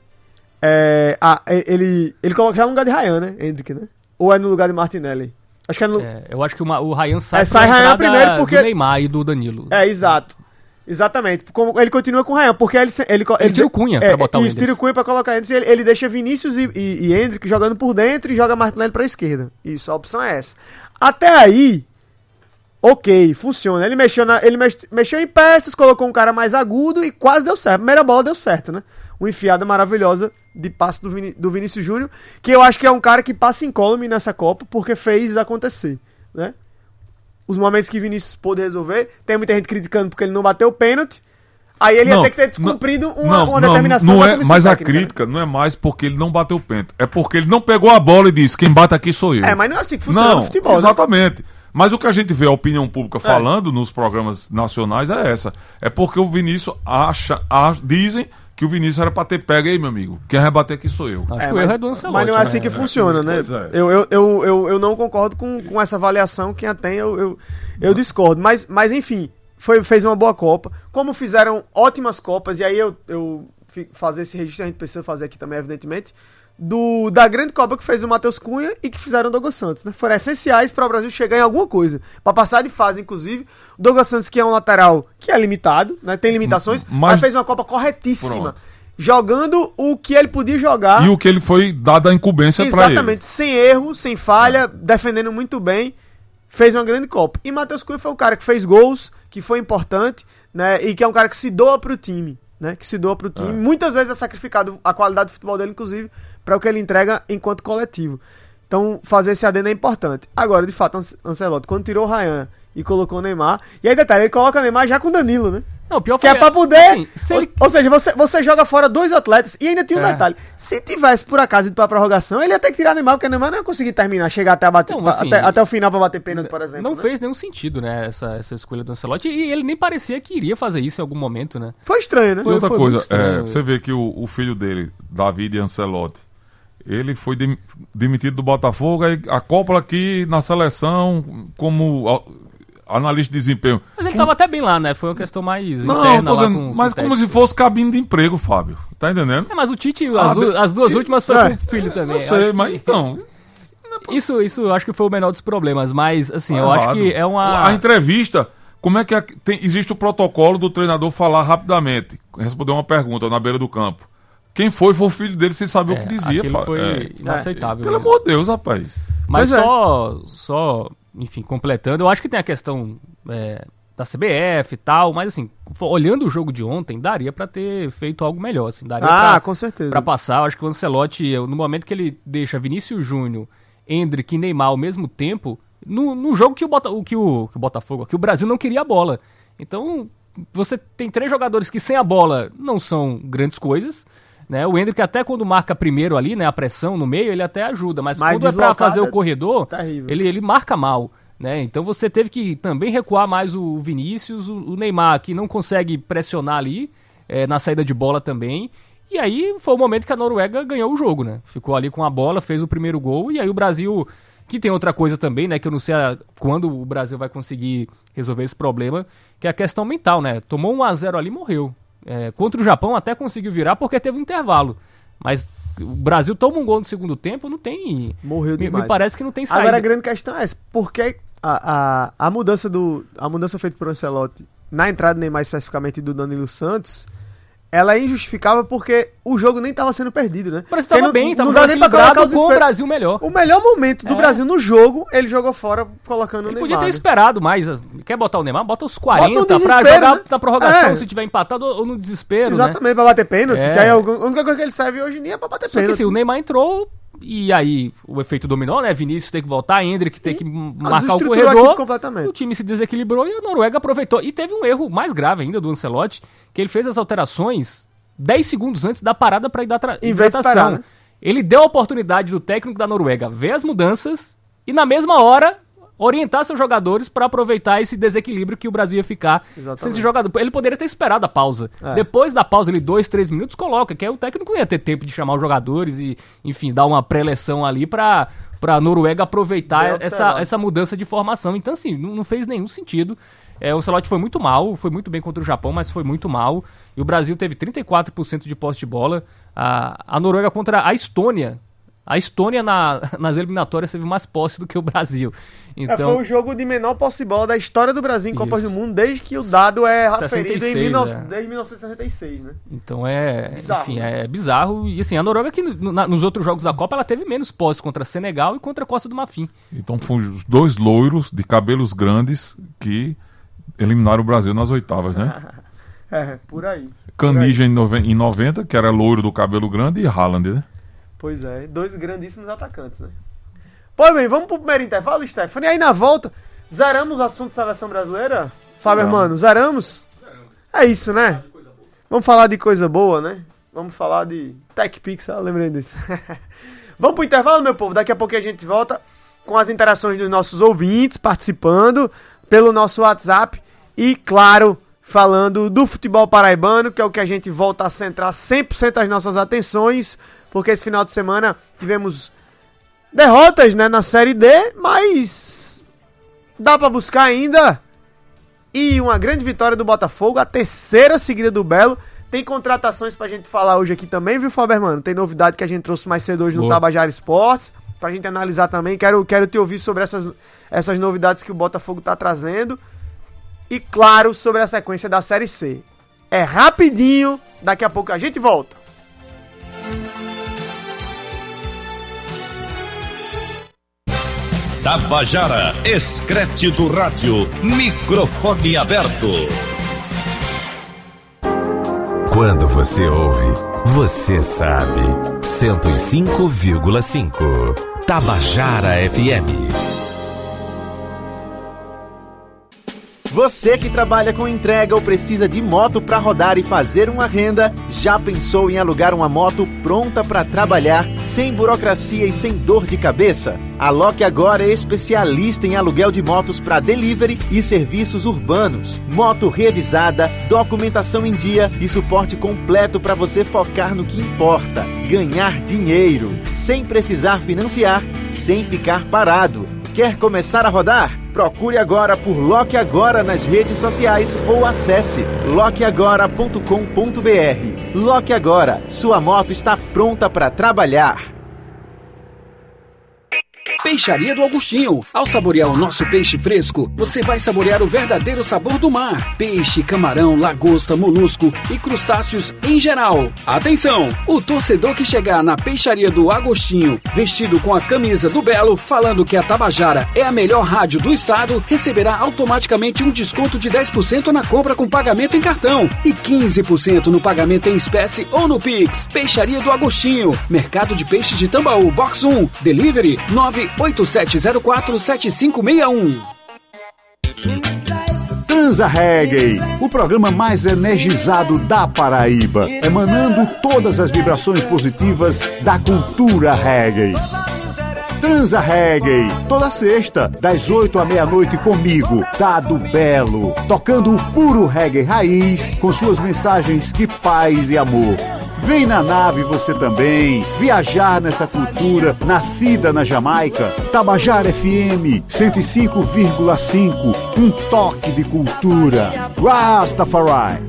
ele coloca já no lugar de Ryan, né? Endrick, né? Ou é no lugar de Martinelli? Acho que é no... eu acho que o Ryan sai Ryan primeiro porque... do Neymar e do Danilo. Exato. Exatamente. Como ele continua com o Ryan, porque ele tira o Cunha pra botar o Endrick. Tira o Cunha pra colocar ele deixa Vinícius e Endrick jogando por dentro e joga Martinelli pra esquerda. Isso, a opção é essa. Até aí, ok, funciona. Ele mexeu em peças, colocou um cara mais agudo e quase deu certo. A primeira bola deu certo, né? Uma enfiada maravilhosa de passe do Vinícius Júnior, que eu acho que é um cara que passa incólume nessa Copa, porque fez acontecer, né? Os momentos que Vinícius pôde resolver. Tem muita gente criticando porque ele não bateu o pênalti. Aí ele ia ter que ter descumprido uma determinação. Mas a crítica não é mais porque ele não bateu o pênalti. É porque ele não pegou a bola e disse: quem bate aqui sou eu. Mas não é assim que funciona no futebol. Exatamente. Né? Mas o que a gente vê a opinião pública falando nos programas nacionais é essa. É porque o Vinícius dizem que o Vinícius era pra ter pego aí, meu amigo. Quem vai bater aqui sou eu. Acho que o erro é do Ancelotti. Mas não é assim que funciona, né? Eu não concordo com essa avaliação. Quem a tem, eu discordo. Mas enfim, fez uma boa Copa. Como fizeram ótimas Copas, e aí eu fazer esse registro, a gente precisa fazer aqui também, evidentemente, da grande Copa que fez o Matheus Cunha e que fizeram o Douglas Santos, né? Foram essenciais para o Brasil chegar em alguma coisa, para passar de fase, inclusive. O Douglas Santos, que é um lateral que é limitado, né? Tem limitações, mas fez uma Copa corretíssima. Pronto. Jogando o que ele podia jogar. E o que ele foi dado a incumbência para ele. Exatamente, sem erro, sem falha, defendendo muito bem. Fez uma grande Copa. E Matheus Cunha foi um cara que fez gols, que foi importante, né? E que é um cara que se doa pro time. Né, que se doa pro time, muitas vezes é sacrificado a qualidade do futebol dele, inclusive, para o que ele entrega enquanto coletivo. Então, fazer esse adendo é importante. Agora, de fato, Ancelotti, quando tirou o Ryan e colocou o Neymar, e aí detalhe, ele coloca o Neymar já com o Danilo, né? Não, pior que é pra poder... Assim, ou seja, você joga fora 2 atletas, e ainda tinha um detalhe, se tivesse por acaso ido pra prorrogação, ele ia ter que tirar o Neymar, porque o Neymar não ia conseguir terminar, chegar até até o final pra bater pênalti, por exemplo. Não fez nenhum sentido, né, essa escolha do Ancelotti, e ele nem parecia que iria fazer isso em algum momento, né? Foi estranho, né? E outra coisa, você vê que o filho dele, David Ancelotti, ele foi demitido do Botafogo, aí a Coppola aqui na seleção, como analista de desempenho. Mas ele tava até bem lá, né? Foi uma questão mais não, interna lá dizendo, mas como se fosse cabine de emprego, Fábio. Tá entendendo? Mas o Tite, as duas últimas foi com o filho também. Não sei, mas então... Isso eu acho que foi o menor dos problemas, mas assim, eu acho que é uma... A entrevista, como é que existe o protocolo do treinador falar rapidamente, responder uma pergunta na beira do campo. Quem foi o filho dele sem saber o que dizia. Foi inaceitável. Pelo amor de Deus, rapaz. Mas só, enfim, completando, eu acho que tem a questão da CBF e tal, mas assim, olhando o jogo de ontem, daria pra ter feito algo melhor, assim, daria com certeza. Pra passar. Eu acho que o Ancelotti, no momento que ele deixa Vinícius Júnior, Endrick e Neymar ao mesmo tempo, no jogo que o Brasil não queria a bola. Então, você tem 3 jogadores que sem a bola não são grandes coisas, né? O Endrick até quando marca primeiro ali, né, a pressão no meio, ele até ajuda, mas quando é pra fazer o corredor, ele marca mal, né? Então você teve que também recuar mais o Vinícius, o Neymar, que não consegue pressionar ali, na saída de bola também. E aí foi o momento que a Noruega ganhou o jogo, né? Ficou ali com a bola, fez o primeiro gol, e aí o Brasil, que tem outra coisa também, né, que eu não sei quando o Brasil vai conseguir resolver esse problema, que é a questão mental, né? Tomou 1-0 ali e morreu. Contra o Japão até conseguiu virar porque teve um intervalo. Mas o Brasil toma um gol no segundo tempo, não tem... Morreu demais. Me parece que não tem saída. Agora a grande questão é essa, porque a mudança feita por Ancelotti na entrada do Neymar especificamente do Danilo Santos, ela é injustificável porque o jogo nem estava sendo perdido, né? Mas estava bem, estava nem pra colocar com o Brasil melhor. O melhor momento do Brasil no jogo, ele jogou fora colocando o Neymar. Podia ter esperado mais. Quer botar o Neymar? Bota os 40 pra jogar, né, na prorrogação, se tiver empatado ou no desespero. Exatamente, pra bater pênalti. Que aí a única coisa que ele serve hoje em dia é pra bater pênalti. Só que assim, o Neymar entrou e aí o efeito dominó, né? Vinícius tem que voltar, Endrick tem que marcar o corredor. O time se desequilibrou e a Noruega aproveitou. E teve um erro mais grave ainda do Ancelotti, que ele fez as alterações 10 segundos antes da parada para hidratação. Né? Ele deu a oportunidade do técnico da Noruega ver as mudanças e na mesma hora orientar seus jogadores para aproveitar esse desequilíbrio que o Brasil ia ficar sem esse jogador. Ele poderia ter esperado a pausa. Depois da pausa, ele 2-3 minutos, coloca, que aí o técnico ia ter tempo de chamar os jogadores e, enfim, dar uma pré-eleção ali para a Noruega aproveitar essa mudança de formação. Então, assim, não fez nenhum sentido. O Ancelotti foi muito mal, foi muito bem contra o Japão, mas foi muito mal. E o Brasil teve 34% de posse de bola. A Noruega contra a Estônia. A Estônia nas eliminatórias teve mais posse do que o Brasil. Então, foi o jogo de menor posse de bola da história do Brasil em Copas do Mundo, desde que o dado é referido desde 1966, né? Então bizarro, enfim, é bizarro. E assim, a Noruega que nos outros jogos da Copa ela teve menos posse contra Senegal e contra a Costa do Marfim. Então foram os 2 loiros de cabelos grandes que eliminaram o Brasil nas oitavas, né? Por aí. Canija em 90, que era loiro do cabelo grande, e Haaland, né? Pois é, 2 grandíssimos atacantes, né? Pois bem, vamos pro primeiro intervalo, Stephanie. E aí na volta, zeramos o assunto seleção brasileira? Fábio Hermano, zeramos? É isso, né? Vamos falar de coisa boa, né? Vamos falar de TechPix, eu lembrei disso. Vamos pro intervalo, meu povo. Daqui a pouco a gente volta com as interações dos nossos ouvintes participando pelo nosso WhatsApp e, claro, falando do futebol paraibano, que é o que a gente volta a centrar 100% as nossas atenções, porque esse final de semana tivemos derrotas, né, na Série D, mas dá pra buscar ainda. E uma grande vitória do Botafogo, a 3ª seguida do Belo. Tem contratações pra gente falar hoje aqui também, viu, Fábio Hermano? Tem novidade que a gente trouxe mais cedo hoje no Tabajara Esportes, pra gente analisar também. Quero te ouvir sobre essas novidades que o Botafogo tá trazendo. E, claro, sobre a sequência da Série C. É rapidinho, daqui a pouco a gente volta. Tabajara, Escrete do Rádio, microfone aberto. Quando você ouve, você sabe. 105,5 Tabajara FM. Você que trabalha com entrega ou precisa de moto para rodar e fazer uma renda, já pensou em alugar uma moto pronta para trabalhar, sem burocracia e sem dor de cabeça? A Loque Agora é especialista em aluguel de motos para delivery e serviços urbanos. Moto revisada, documentação em dia e suporte completo para você focar no que importa: ganhar dinheiro, sem precisar financiar, sem ficar parado. Quer começar a rodar? Procure agora por Loque Agora nas redes sociais ou acesse loqueagora.com.br. Loque Agora, sua moto está pronta para trabalhar. Peixaria do Agostinho. Ao saborear o nosso peixe fresco, você vai saborear o verdadeiro sabor do mar. Peixe, camarão, lagosta, molusco e crustáceos em geral. Atenção! O torcedor que chegar na Peixaria do Agostinho, vestido com a camisa do Belo, falando que a Tabajara é a melhor rádio do estado, receberá automaticamente um desconto de 10% na compra com pagamento em cartão e 15% no pagamento em espécie ou no Pix. Peixaria do Agostinho. Mercado de Peixes de Tambaú, Box 1. Delivery 987047561. Transa Reggae, o programa mais energizado da Paraíba, emanando todas as vibrações positivas da cultura reggae. Transa Reggae, toda sexta, das 8 à meia-noite comigo, Dado Belo, tocando o puro reggae raiz, com suas mensagens de paz e amor. Vem na nave você também, viajar nessa cultura nascida na Jamaica. Tabajara FM 105,5, um toque de cultura. Rastafari.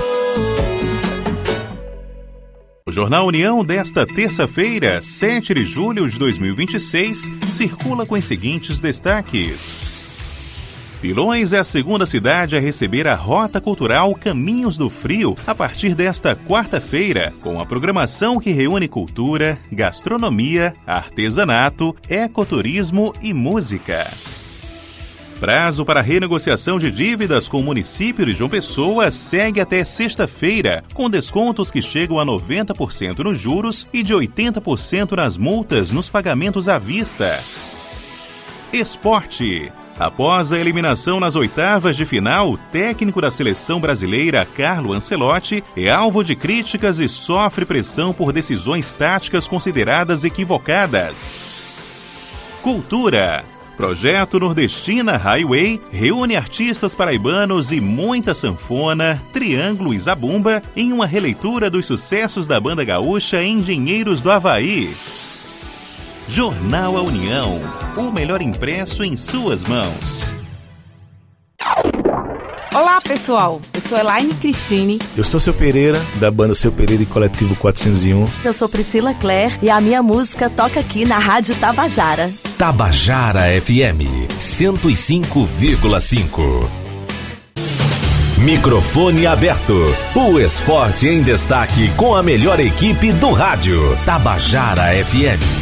O Jornal União desta terça-feira, 7 de julho de 2026, circula com os seguintes destaques. Pilões é a segunda cidade a receber a Rota Cultural Caminhos do Frio a partir desta quarta-feira, com a programação que reúne cultura, gastronomia, artesanato, ecoturismo e música. Prazo para renegociação de dívidas com o município de João Pessoa segue até sexta-feira, com descontos que chegam a 90% nos juros e de 80% nas multas nos pagamentos à vista. Esporte. Após a eliminação nas oitavas de final, o técnico da seleção brasileira, Carlo Ancelotti, é alvo de críticas e sofre pressão por decisões táticas consideradas equivocadas. Cultura. Projeto Nordestina Highway reúne artistas paraibanos e muita sanfona, triângulo e zabumba em uma releitura dos sucessos da banda gaúcha Engenheiros do Havaí. Jornal A União, o melhor impresso em suas mãos. Olá pessoal, eu sou Elaine Cristine. Eu sou Seu Pereira, da banda Seu Pereira e Coletivo 401. Eu sou Priscila Claire e a minha música toca aqui na Rádio Tabajara. Tabajara FM 105,5. Microfone aberto. O esporte em destaque com a melhor equipe do rádio. Tabajara FM.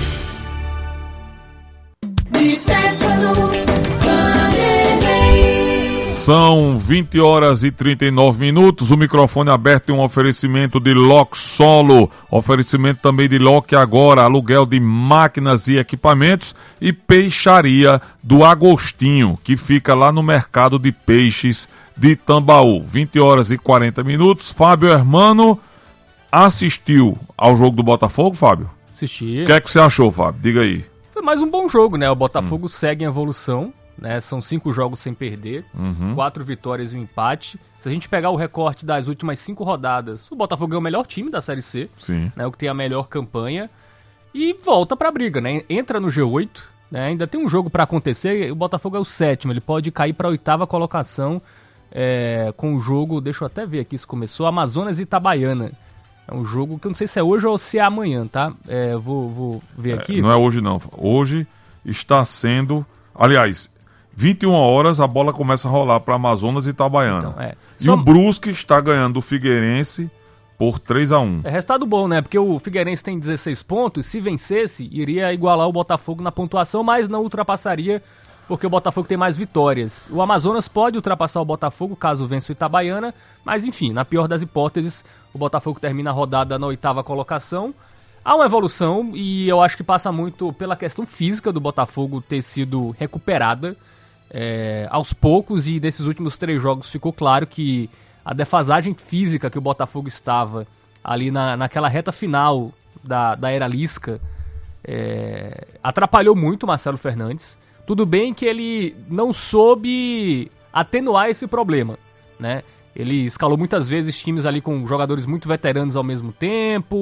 São 20 horas e 39 minutos. O microfone aberto em um oferecimento de Lock Solo. Oferecimento também de Lock Agora. Aluguel de máquinas e equipamentos. E Peixaria do Agostinho, que fica lá no Mercado de Peixes de Tambaú. 20 horas e 40 minutos. Fábio Hermano assistiu ao jogo do Botafogo, Fábio? Assisti. O que é que você achou, Fábio? Diga aí. Foi mais um bom jogo, né? O Botafogo segue em evolução, né? São 5 jogos sem perder, 4 vitórias e um empate. Se a gente pegar o recorte das últimas 5 rodadas, o Botafogo é o melhor time da Série C, né? O que tem a melhor campanha, e volta pra briga, né? Entra no G8, né? Ainda tem um jogo pra acontecer, o Botafogo é o 7º, ele pode cair pra 8ª colocação com o jogo, deixa eu até ver aqui se começou, Amazonas e Itabaiana. É um jogo que eu não sei se é hoje ou se é amanhã, tá? Vou ver aqui. Não é hoje não. Hoje está sendo... Aliás, 21 horas a bola começa a rolar para Amazonas e Itabaiana. Então, e o Brusque está ganhando o Figueirense por 3-1. É resultado bom, né? Porque o Figueirense tem 16 pontos. Se vencesse, iria igualar o Botafogo na pontuação, mas não ultrapassaria porque o Botafogo tem mais vitórias. O Amazonas pode ultrapassar o Botafogo caso vença o Itabaiana, mas enfim, na pior das hipóteses, o Botafogo termina a rodada na 8ª colocação. Há uma evolução e eu acho que passa muito pela questão física do Botafogo ter sido recuperada aos poucos, e nesses últimos 3 jogos ficou claro que a defasagem física que o Botafogo estava ali naquela reta final da era Lisca atrapalhou muito o Marcelo Fernandes. Tudo bem que ele não soube atenuar esse problema, né? Ele escalou muitas vezes times ali com jogadores muito veteranos ao mesmo tempo,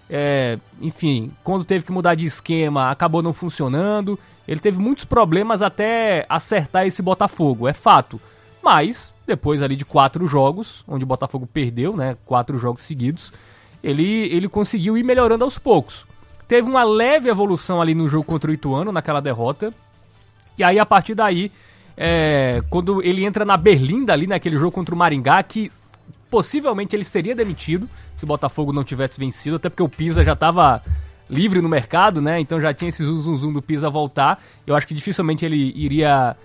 enfim, quando teve que mudar de esquema, acabou não funcionando. Ele teve muitos problemas até acertar esse Botafogo, é fato. Mas, depois ali de 4 jogos, onde o Botafogo perdeu, né, 4 jogos seguidos, ele conseguiu ir melhorando aos poucos. Teve uma leve evolução ali no jogo contra o Ituano, naquela derrota. E aí, a partir daí, quando ele entra na Berlinda ali, naquele jogo contra o Maringá, que possivelmente ele seria demitido se o Botafogo não tivesse vencido, até porque o Pisa já estava livre no mercado, né? Então já tinha esse zum do Pisa voltar. Eu acho que dificilmente ele iria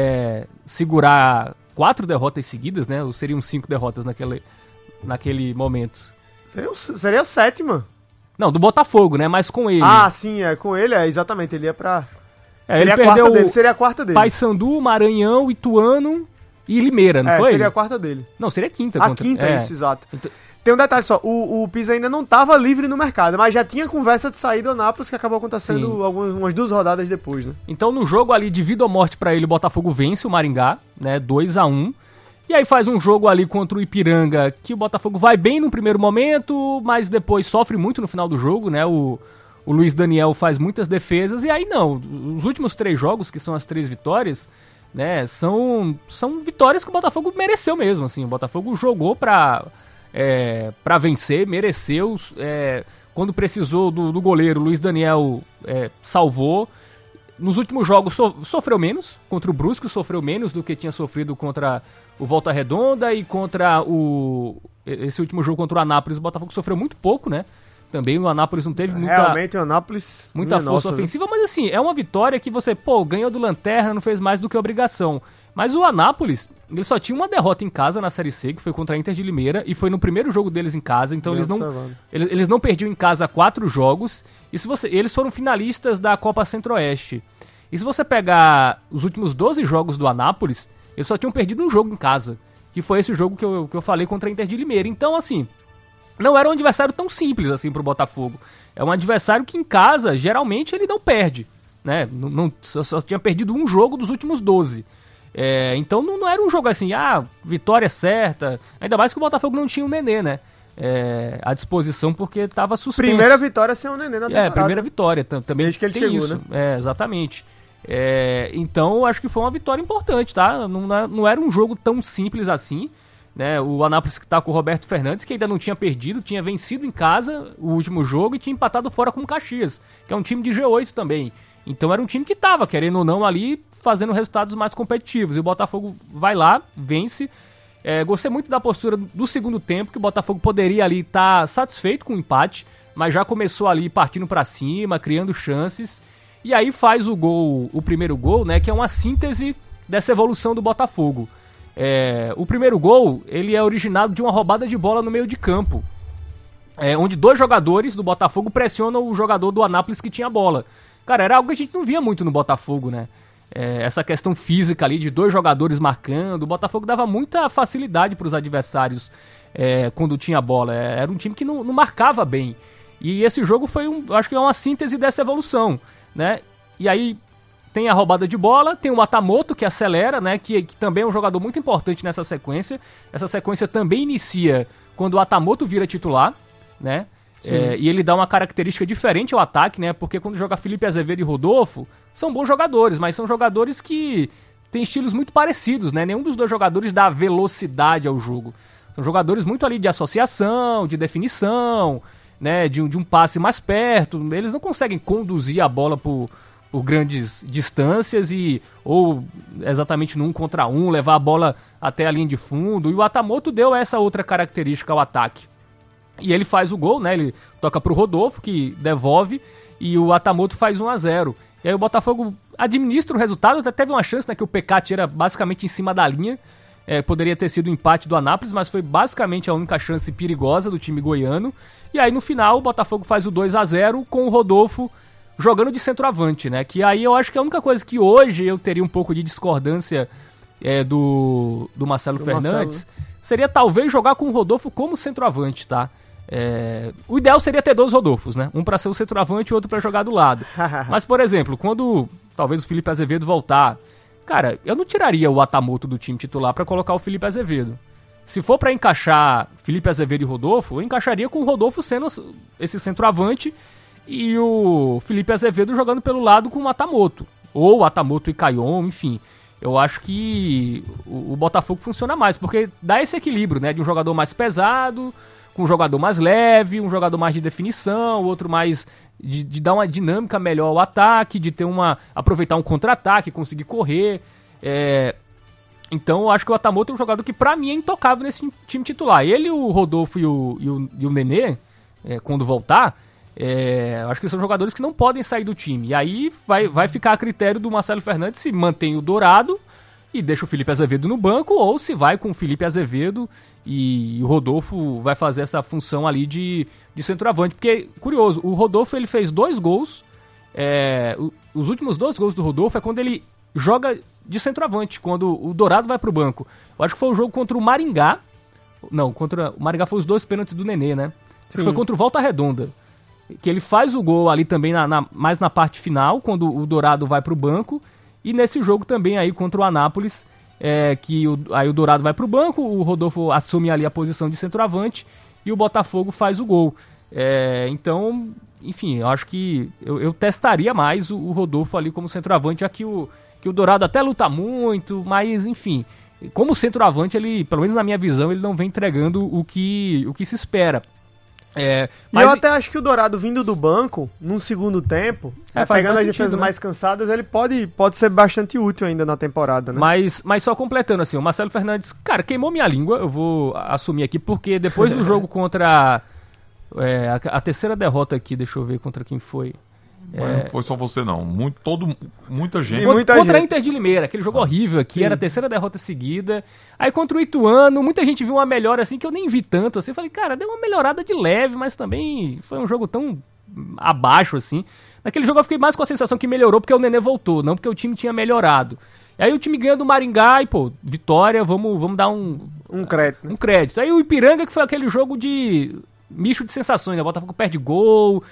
segurar 4 derrotas seguidas, né? Ou seriam 5 derrotas naquele momento. Seria a 7ª. Não, do Botafogo, né? Mas com ele. Ah, sim, com ele, exatamente. Ele ia pra... ele perdeu seria a 4ª dele. Paysandu, Maranhão, Ituano e Limeira, não foi? Seria a 4ª dele. Não, seria a 5ª. A 5ª, isso, exato. Então... Tem um detalhe só, o Pisa ainda não estava livre no mercado, mas já tinha conversa de sair do Anápolis, que acabou acontecendo umas 2 rodadas depois, né? Então no jogo ali de vida ou morte pra ele, o Botafogo vence o Maringá, né, 2-1. E aí faz um jogo ali contra o Ipiranga, que o Botafogo vai bem no primeiro momento, mas depois sofre muito no final do jogo, né? O Luiz Daniel faz muitas defesas, e aí não, os últimos 3 jogos, que são as 3 vitórias, né, são vitórias que o Botafogo mereceu mesmo, assim. O Botafogo jogou pra vencer, mereceu, quando precisou do goleiro, Luiz Daniel salvou. Nos últimos jogos sofreu menos, contra o Brusque sofreu menos do que tinha sofrido contra o Volta Redonda e contra esse último jogo contra o Anápolis. O Botafogo sofreu muito pouco, né? Também o Anápolis não teve realmente, o Anápolis muita força ofensiva, mas assim, é uma vitória que você, ganhou do Lanterna, não fez mais do que obrigação. Mas o Anápolis, ele só tinha uma derrota em casa na Série C, que foi contra a Inter de Limeira, e foi no primeiro jogo deles em casa, então eles não perdiam em casa 4 jogos, e eles foram finalistas da Copa Centro-Oeste. E se você pegar os últimos 12 jogos do Anápolis, eles só tinham perdido um jogo em casa, que foi esse jogo que eu falei contra a Inter de Limeira. Então, assim, não era um adversário tão simples assim pro Botafogo. É um adversário que em casa, geralmente, ele não perde, né? Só tinha perdido um jogo dos últimos 12. Então não era um jogo assim, vitória certa. Ainda mais que o Botafogo não tinha o Nenê, né? À disposição, porque estava suspenso. Primeira vitória sem o Nenê na temporada. Primeira vitória. Também desde que ele chegou, isso, né? Exatamente. Então eu acho que foi uma vitória importante, tá? Não era um jogo tão simples assim, né? O Anápolis que tá com o Roberto Fernandes, que ainda não tinha perdido, tinha vencido em casa o último jogo e tinha empatado fora com o Caxias, que é um time de G8 também. Então era um time que tava, querendo ou não, ali fazendo resultados mais competitivos. E o Botafogo vai lá, vence. Gostei muito da postura do segundo tempo, que o Botafogo poderia ali estar satisfeito com o empate, mas já começou ali partindo pra cima, criando chances. E aí faz o primeiro gol, né, que é uma síntese dessa evolução do Botafogo. O primeiro gol, ele é originado de uma roubada de bola no meio de campo, onde 2 jogadores do Botafogo pressionam o jogador do Anápolis que tinha a bola. Cara, era algo que a gente não via muito no Botafogo, né? Essa questão física ali de 2 jogadores marcando. O Botafogo dava muita facilidade para os adversários quando tinha a bola. Era um time que não marcava bem. E esse jogo acho que é uma síntese dessa evolução, né? E aí tem a roubada de bola, tem o Matamoto que acelera, né? Que também é um jogador muito importante nessa sequência. Essa sequência também inicia quando o Matamoto vira titular, né? E ele dá uma característica diferente ao ataque, né? Porque quando joga Felipe Azevedo e Rodolfo, são bons jogadores, mas são jogadores que têm estilos muito parecidos, né? Nenhum dos 2 jogadores dá velocidade ao jogo. São jogadores muito ali de associação, de definição, né? De um passe mais perto. Eles não conseguem conduzir a bola por grandes distâncias ou exatamente no 1 contra 1, levar a bola até a linha de fundo. E o Matamoto deu essa outra característica ao ataque. E ele faz o gol, né? Ele toca pro Rodolfo, que devolve, e o Matamoto faz 1-0. E aí o Botafogo administra o resultado, até teve uma chance, né, que o PK tira basicamente em cima da linha. Poderia ter sido o empate do Anápolis, mas foi basicamente a única chance perigosa do time goiano. E aí no final o Botafogo faz o 2-0 com o Rodolfo jogando de centroavante, né? Que aí eu acho que a única coisa que hoje eu teria um pouco de discordância do Marcelo Fernandes seria talvez jogar com o Rodolfo como centroavante, tá? O ideal seria ter 2 Rodolfos, né? Um para ser o centroavante e outro para jogar do lado. Mas, por exemplo, quando talvez o Felipe Azevedo voltar, cara, eu não tiraria o Matamoto do time titular para colocar o Felipe Azevedo. se for pra encaixar Felipe Azevedo e Rodolfo, eu encaixaria com o Rodolfo sendo esse centroavante e o Felipe Azevedo jogando pelo lado com o Atamoto. Ou Atamoto e Caion, enfim. Eu acho que o Botafogo funciona mais, porque dá esse equilíbrio, né? De um jogador mais pesado, com um jogador mais leve, um jogador mais de definição, outro mais de dar uma dinâmica melhor ao ataque, de ter aproveitar um contra-ataque, conseguir correr. Então eu acho que o Atamoto é um jogador que pra mim é intocável nesse time titular. Ele, o Rodolfo e o Nenê, quando voltar, eu acho que são jogadores que não podem sair do time. E aí vai ficar a critério do Marcelo Fernandes se mantém o Dourado e deixa o Felipe Azevedo no banco, ou se vai com o Felipe Azevedo e o Rodolfo vai fazer essa função ali de centroavante. Porque, curioso, o Rodolfo ele fez 2 gols, os últimos 2 gols do Rodolfo é quando ele joga de centroavante, quando o Dourado vai pro banco. Eu acho que foi o jogo contra o Maringá. Não, contra o Maringá foi os 2 pênaltis do Nenê, né? Acho que foi contra o Volta Redonda, que ele faz o gol ali também mais na parte final, quando o Dourado vai pro banco. E nesse jogo também aí contra o Anápolis, aí o Dourado vai pro banco, o Rodolfo assume ali a posição de centroavante e o Botafogo faz o gol. Então, enfim, eu acho que eu testaria mais o Rodolfo ali como centroavante, já que o Dourado até luta muito, mas enfim, como centroavante, ele, pelo menos na minha visão, ele não vem entregando o que se espera. Mas eu até acho que o Dourado vindo do banco, num segundo tempo, pegando as defesas mais cansadas, ele pode ser bastante útil ainda na temporada, né? Mas só completando assim, o Marcelo Fernandes, cara, queimou minha língua, eu vou assumir aqui, porque depois do jogo contra a terceira derrota aqui, deixa eu ver contra quem foi. Não foi só você não, muita gente. Contra a Inter de Limeira, aquele jogo horrível aqui, era a terceira derrota seguida. Aí contra o Ituano, muita gente viu uma melhora assim, que eu nem vi tanto assim. Falei, cara, deu uma melhorada de leve, mas também foi um jogo tão abaixo assim. Naquele jogo eu fiquei mais com a sensação que melhorou porque o Nenê voltou, não porque o time tinha melhorado. E aí o time ganha do Maringá e, vitória, vamos dar um crédito. Né? Um crédito. Aí o Ipiranga, que foi aquele jogo de misto de sensações, né? O Botafogo perde gol,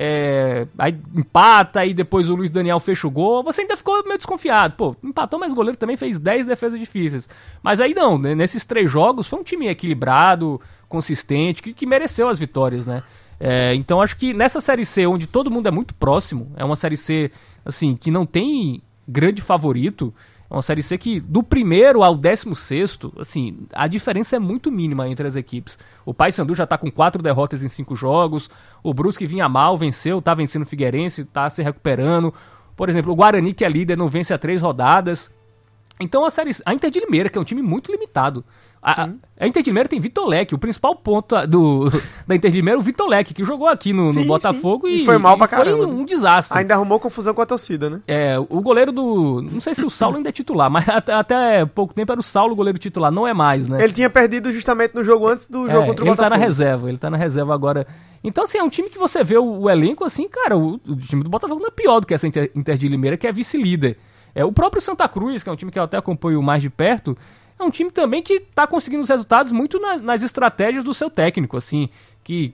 aí empata, aí depois o Luiz Daniel fecha o gol, você ainda ficou meio desconfiado, empatou, mas o goleiro também fez 10 defesas difíceis, mas aí não, né, nesses 3 jogos foi um time equilibrado, consistente, que mereceu as vitórias, né, então acho que nessa Série C, onde todo mundo é muito próximo, é uma Série C, assim, que não tem grande favorito, é uma Série C que do primeiro ao 16º, assim, a diferença é muito mínima entre as equipes. O Paysandu já tá com 4 derrotas em 5 jogos, o Brusque vinha mal, venceu, tá vencendo o Figueirense, tá se recuperando. Por exemplo, o Guarani, que é líder, não vence há 3 rodadas. Então a Inter de Limeira, que é um time muito limitado. A Inter de Limeira tem Vitor Leque, o principal ponto da Inter de Limeira é o Vitor Leque, que jogou aqui no Botafogo e foi mal pra caramba. Foi um desastre. Ainda arrumou confusão com a torcida, né? O goleiro não sei se o Saulo ainda é titular, mas até pouco tempo era o Saulo o goleiro titular, não é mais, né? Ele tinha perdido justamente no jogo antes do jogo contra o Botafogo. Ele tá na reserva agora. Então, assim, é um time que você vê o elenco, assim, cara, o time do Botafogo não é pior do que essa Inter de Limeira, que é vice-líder. O próprio Santa Cruz, que é um time que eu até acompanho mais de perto, é um time também que tá conseguindo os resultados muito nas estratégias do seu técnico, assim, que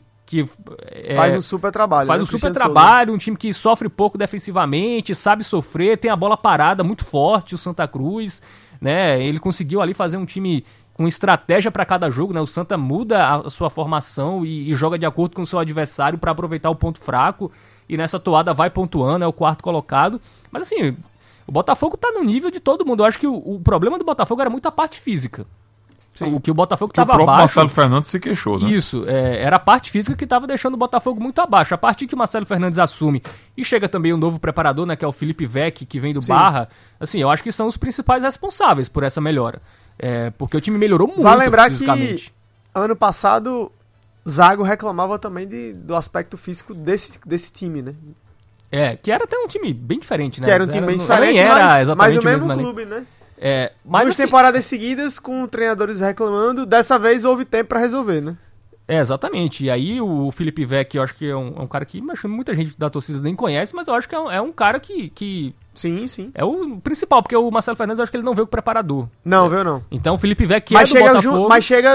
faz um super trabalho. Faz um super trabalho, um time que sofre pouco defensivamente, sabe sofrer, tem a bola parada muito forte, o Santa Cruz, né? Ele conseguiu ali fazer um time com estratégia para cada jogo, né? O Santa muda a sua formação e joga de acordo com o seu adversário para aproveitar o ponto fraco, e nessa toada vai pontuando, é o 4º colocado. Mas assim, o Botafogo tá no nível de todo mundo. Eu acho que o problema do Botafogo era muito a parte física. Sim. O que o Botafogo estava abaixo. O próprio Marcelo Fernandes se queixou, né? Isso, era a parte física que estava deixando o Botafogo muito abaixo. A partir que o Marcelo Fernandes assume e chega também um novo preparador, né, que é o Felipe Vec, que vem do Barra, assim, eu acho que são os principais responsáveis por essa melhora. Porque o time melhorou muito fisicamente. Vale lembrar que ano passado Zago reclamava também do aspecto físico desse time, né? Que era até um time bem diferente, né? Que era um time bem diferente, mas o mesmo clube, né? Mas 2 temporadas seguidas com treinadores reclamando, dessa vez houve tempo pra resolver, né? Exatamente. E aí o Felipe Vec, eu acho que é um cara que muita gente da torcida nem conhece, mas eu acho que é um cara que... Sim. É o principal, porque o Marcelo Fernandes, eu acho que ele não veio com o preparador. Não, veio não. Então o Felipe Vec, que é do Botafogo... Mas chega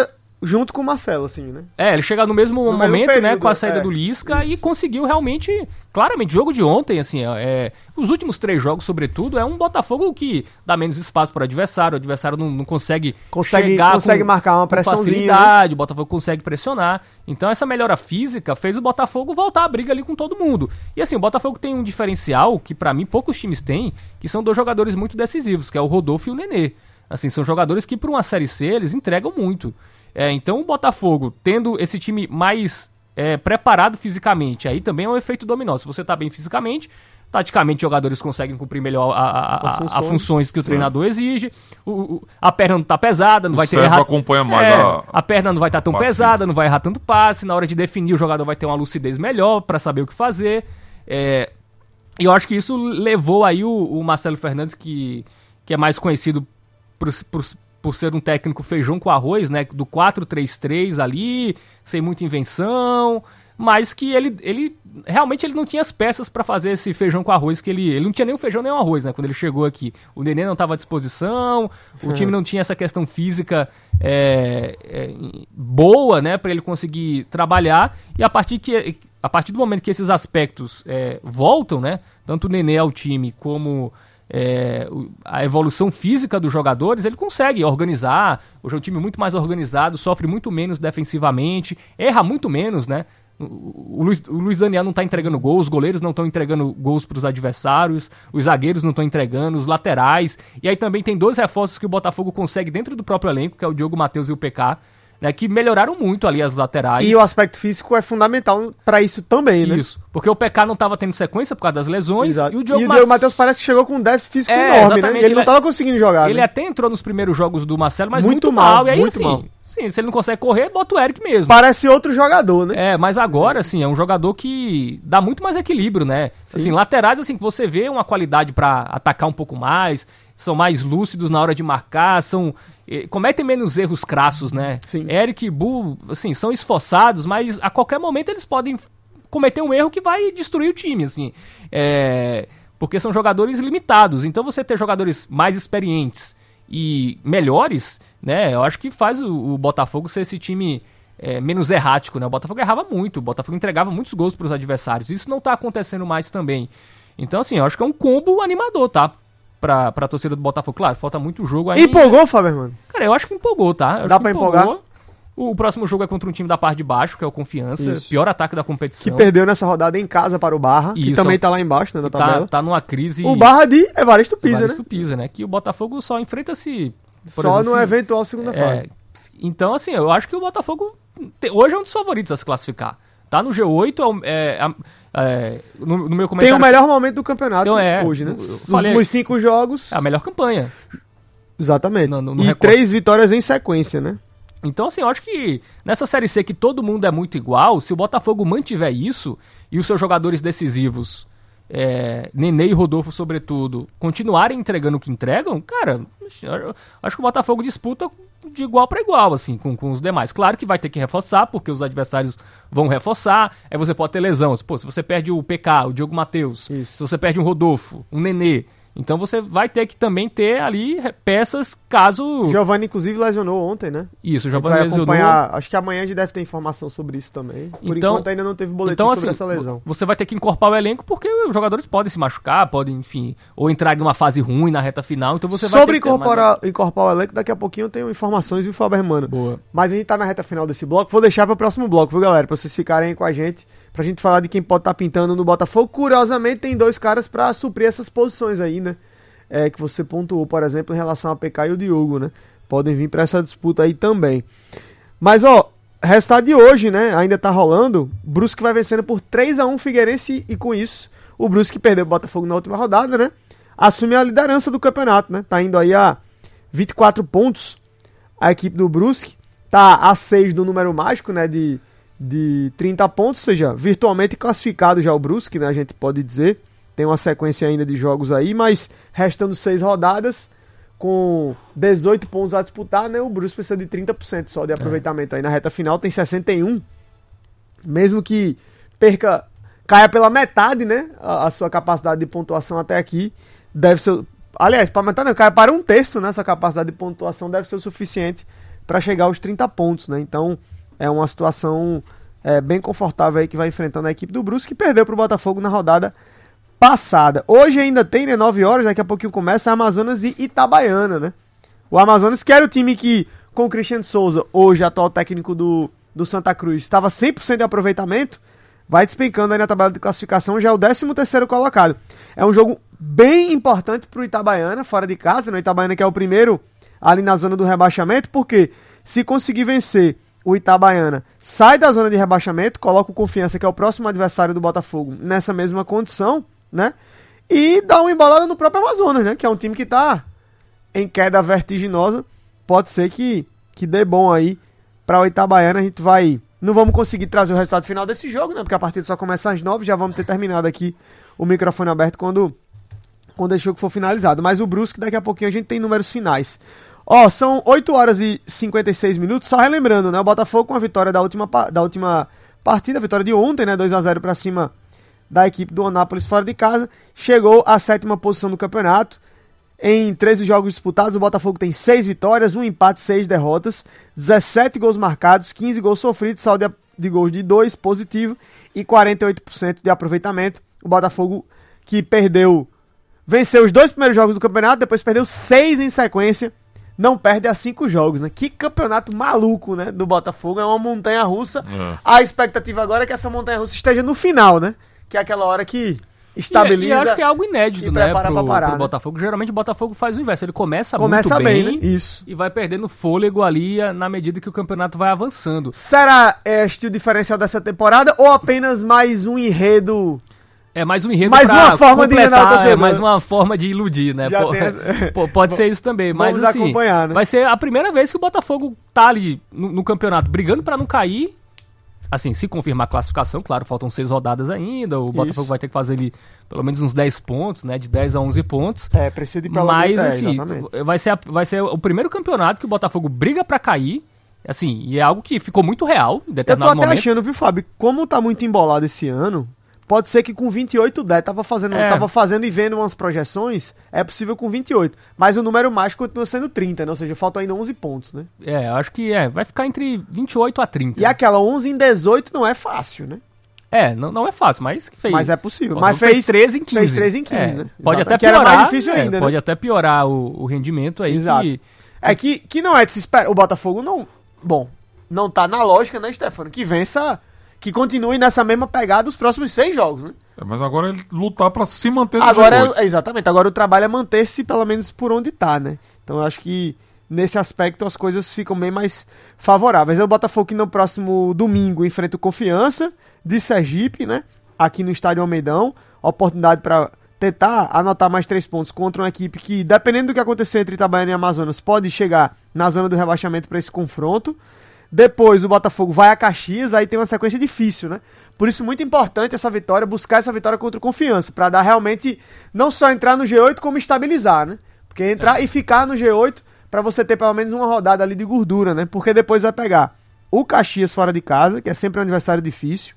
junto com o Marcelo, assim, né? Ele chega no mesmo momento, período, né, com a saída do Lisca e conseguiu realmente, claramente, jogo de ontem, assim, os últimos 3 jogos, sobretudo, é um Botafogo que dá menos espaço para o adversário não consegue chegar consegue marcar uma pressãozinha, facilidade, né? O Botafogo consegue pressionar, então essa melhora física fez o Botafogo voltar a briga ali com todo mundo. E assim, o Botafogo tem um diferencial que pra mim poucos times têm, que são 2 jogadores muito decisivos, que é o Rodolfo e o Nenê. Assim, são jogadores que pra uma Série C eles entregam muito. Então o Botafogo, tendo esse time mais preparado fisicamente, aí também é um efeito dominó. Se você tá bem fisicamente, taticamente jogadores conseguem cumprir melhor as funções que o treinador exige. A perna não tá pesada, não vai ter errado. Acompanha mais a perna não vai estar tão pesada, não vai errar tanto passe. Na hora de definir, o jogador vai ter uma lucidez melhor para saber o que fazer. E eu acho que isso levou aí o Marcelo Fernandes, que é mais conhecido por ser um técnico feijão com arroz, né? Do 4-3-3 ali, sem muita invenção, mas que ele realmente ele não tinha as peças para fazer esse feijão com arroz, que ele não tinha nem o feijão nem o arroz, né? Quando ele chegou aqui. O Nenê não estava à disposição, o time não tinha essa questão física boa, né? Para ele conseguir trabalhar, e a partir do momento que esses aspectos voltam, né? Tanto o Nenê ao time como a evolução física dos jogadores, ele consegue organizar. Hoje é um time muito mais organizado, sofre muito menos defensivamente, erra muito menos, né? O Luiz Daniel não está entregando gols, os goleiros não estão entregando gols para os adversários, os zagueiros não estão entregando, os laterais. E aí também tem 2 reforços que o Botafogo consegue dentro do próprio elenco, que é o Diogo Matheus e o PK, né, que melhoraram muito ali as laterais. E o aspecto físico é fundamental para isso também, né? Isso, porque o PK não estava tendo sequência por causa das lesões. Exato. E o Diogo Matheus parece que chegou com um déficit físico enorme, né? E ele não estava conseguindo jogar. Ele né? até entrou nos primeiros jogos do Marcelo, mas muito mal. E aí, muito assim, mal. Sim, se ele não consegue correr, bota o Eric mesmo. Parece outro jogador, né? Mas agora, assim, é um jogador que dá muito mais equilíbrio, né? Sim. Assim, laterais, assim, que você vê uma qualidade para atacar um pouco mais, são mais lúcidos na hora de marcar, cometem menos erros crassos, né? Sim. Eric e Bu, assim, são esforçados, mas a qualquer momento eles podem cometer um erro que vai destruir o time, assim. Porque são jogadores limitados. Então você ter jogadores mais experientes e melhores, né? Eu acho que faz o Botafogo ser esse time menos errático, né? O Botafogo errava muito, o Botafogo entregava muitos gols para os adversários. Isso não tá acontecendo mais também. Então, assim, eu acho que é um combo animador, tá? Pra torcida do Botafogo. Claro, falta muito jogo ainda. Empolgou, Fábio, mano? Cara, eu acho que empolgou, tá? Dá pra empolgar? O próximo jogo é contra um time da parte de baixo, que é o Confiança. Isso. Pior ataque da competição. Que perdeu nessa rodada em casa para o Barra, que também tá lá embaixo, né, na tabela. Tá numa crise... O Barra de Evaristo Pisa, Evaristo Pisa, né? Que o Botafogo só enfrenta-se... Só no eventual segunda fase. Então, assim, eu acho que o Botafogo hoje é um dos favoritos a se classificar. Tá no G8, no meu comentário... Tem o melhor momento do campeonato hoje, né? Os últimos 5 jogos... É a melhor campanha. Exatamente. E 3 vitórias em sequência, né? Então, assim, eu acho que nessa Série C que todo mundo é muito igual, se o Botafogo mantiver isso e os seus jogadores decisivos, Nenê e Rodolfo, sobretudo, continuarem entregando o que entregam, cara, eu acho que o Botafogo disputa de igual para igual, assim, com os demais. Claro que vai ter que reforçar, porque os adversários vão reforçar, aí você pode ter lesão. Pô, se você perde o PK, o Diogo Matheus, se você perde um Rodolfo, um Nenê, então você vai ter que também ter ali peças caso... Giovani, inclusive, lesionou ontem, né? Isso, o Giovani lesionou. Acho que amanhã a gente deve ter informação sobre isso também. Por enquanto ainda não teve boletim sobre essa lesão. Você vai ter que incorporar o elenco porque os jogadores podem se machucar, podem, enfim, ou entrar numa fase ruim na reta final, então você vai ter que incorporar o elenco, daqui a pouquinho eu tenho informações, viu, Fábio Hermano? Boa. Mas a gente tá na reta final desse bloco, vou deixar para o próximo bloco, viu, galera? Pra vocês ficarem aí com a gente, pra gente falar de quem pode estar pintando no Botafogo. Curiosamente, tem 2 caras pra suprir essas posições aí, né? Que você pontuou, por exemplo, em relação a PK e o Diogo, né? Podem vir para essa disputa aí também. Mas, resultado de hoje, né? Ainda tá rolando. Brusque vai vencendo por 3-1 Figueirense e com isso, o Brusque perdeu o Botafogo na última rodada, né? Assume a liderança do campeonato, né? Tá indo aí a 24 pontos a equipe do Brusque. Tá a 6 do número mágico, né? De 30 pontos, ou seja, virtualmente classificado já o Brusque, né? A gente pode dizer. Tem uma sequência ainda de jogos aí, mas restando 6 rodadas, com 18 pontos a disputar, né? O Brusque precisa de 30% só de aproveitamento. Aí na reta final tem 61%. Mesmo que caia pela metade, né? A sua capacidade de pontuação até aqui, deve ser... Aliás, para metade não, caia para 1/3, né? Sua capacidade de pontuação deve ser o suficiente para chegar aos 30 pontos, né? Então é uma situação bem confortável aí que vai enfrentando a equipe do Brusque, que perdeu para o Botafogo na rodada passada. Hoje ainda tem, né, 9 horas, daqui a pouquinho começa Amazonas e Itabaiana, né? O Amazonas, que era o time que, com o Christian Souza, hoje atual técnico do Santa Cruz, estava 100% de aproveitamento, vai despencando aí na tabela de classificação, já é o 13º colocado. É um jogo bem importante pro Itabaiana, fora de casa, né? O Itabaiana que é o primeiro ali na zona do rebaixamento, porque se conseguir vencer o Itabaiana, sai da zona de rebaixamento, coloca o Confiança, que é o próximo adversário do Botafogo, nessa mesma condição, né? E dá uma embolada no próprio Amazonas, né? Que é um time que tá em queda vertiginosa. Pode ser que dê bom aí para o Itabaiana. A gente não vamos conseguir trazer o resultado final desse jogo, né? Porque a partida só começa às 9, já vamos ter terminado aqui o microfone aberto quando esse jogo for finalizado. Mas o Brusque, daqui a pouquinho a gente tem números finais. São 8 horas e 56 minutos, só relembrando, né? O Botafogo com a vitória da última partida, a vitória de ontem, né? 2-0 para cima da equipe do Anápolis fora de casa, chegou à 7ª posição do campeonato. Em 13 jogos disputados, o Botafogo tem 6 vitórias, 1 empate, 6 derrotas, 17 gols marcados, 15 gols sofridos, saldo de gols de 2 positivo e 48% de aproveitamento. O Botafogo que venceu os 2 primeiros jogos do campeonato, depois perdeu 6 em sequência, não perde há 5 jogos, né? Que campeonato maluco, né? Do Botafogo, é uma montanha-russa. A expectativa agora é que essa montanha-russa esteja no final, né? Que é aquela hora que estabiliza. E acho que é algo inédito, né? Pro né? Botafogo. Geralmente o Botafogo faz o inverso. Ele começa muito bem, né? Isso. E vai perdendo fôlego ali na medida que o campeonato vai avançando. Será este o diferencial dessa temporada ou apenas mais um enredo? É mais um enredo mais uma forma de enganar, mais uma forma de iludir, né? Pode ser isso também, mas assim, acompanhar, né? Vai ser a primeira vez que o Botafogo tá ali no campeonato brigando pra não cair. Assim, se confirmar a classificação, claro, faltam 6 rodadas ainda, o Botafogo vai ter que fazer ali pelo menos uns 10 pontos, né? De 10 a 11 pontos. Precisa de pelo menos 10, mas assim, vai ser o primeiro campeonato que o Botafogo briga pra cair. Assim, e é algo que ficou muito real em determinado momento. Eu tô até achando, viu, Fábio, como tá muito embolado esse ano, pode ser que com 28 10, tava fazendo e vendo umas projeções, é possível com 28. Mas o número mágico continua sendo 30, né? Ou seja, faltam ainda 11 pontos, né? Acho que vai ficar entre 28 a 30. E aquela 11 em 18 não é fácil, né? Não é fácil, mas fez. Mas é possível. Mas fez 13 em 15. Fez 13 em 15, né? Pode até piorar. Era mais difícil ainda, pode até piorar o rendimento aí. Exato. Que não é de se esperar. O Botafogo não tá na lógica, né, Stefano? Que vença, que continue nessa mesma pegada os próximos 6 jogos, né? Mas agora é lutar pra se manter no G8. Exatamente, agora o trabalho é manter-se pelo menos por onde tá, né? Então eu acho que nesse aspecto as coisas ficam bem mais favoráveis. É o Botafogo que no próximo domingo enfrenta o Confiança de Sergipe, né? Aqui no Estádio Almeidão, oportunidade para tentar anotar mais 3 pontos contra uma equipe que, dependendo do que acontecer entre Itabaiana e Amazonas, pode chegar na zona do rebaixamento para esse confronto. Depois o Botafogo vai a Caxias, aí tem uma sequência difícil, né? Por isso muito importante essa vitória, buscar essa vitória contra o Confiança, para dar realmente, não só entrar no G8, como estabilizar, né? Porque entrar e ficar no G8, para você ter pelo menos uma rodada ali de gordura, né? Porque depois vai pegar o Caxias fora de casa, que é sempre um adversário difícil.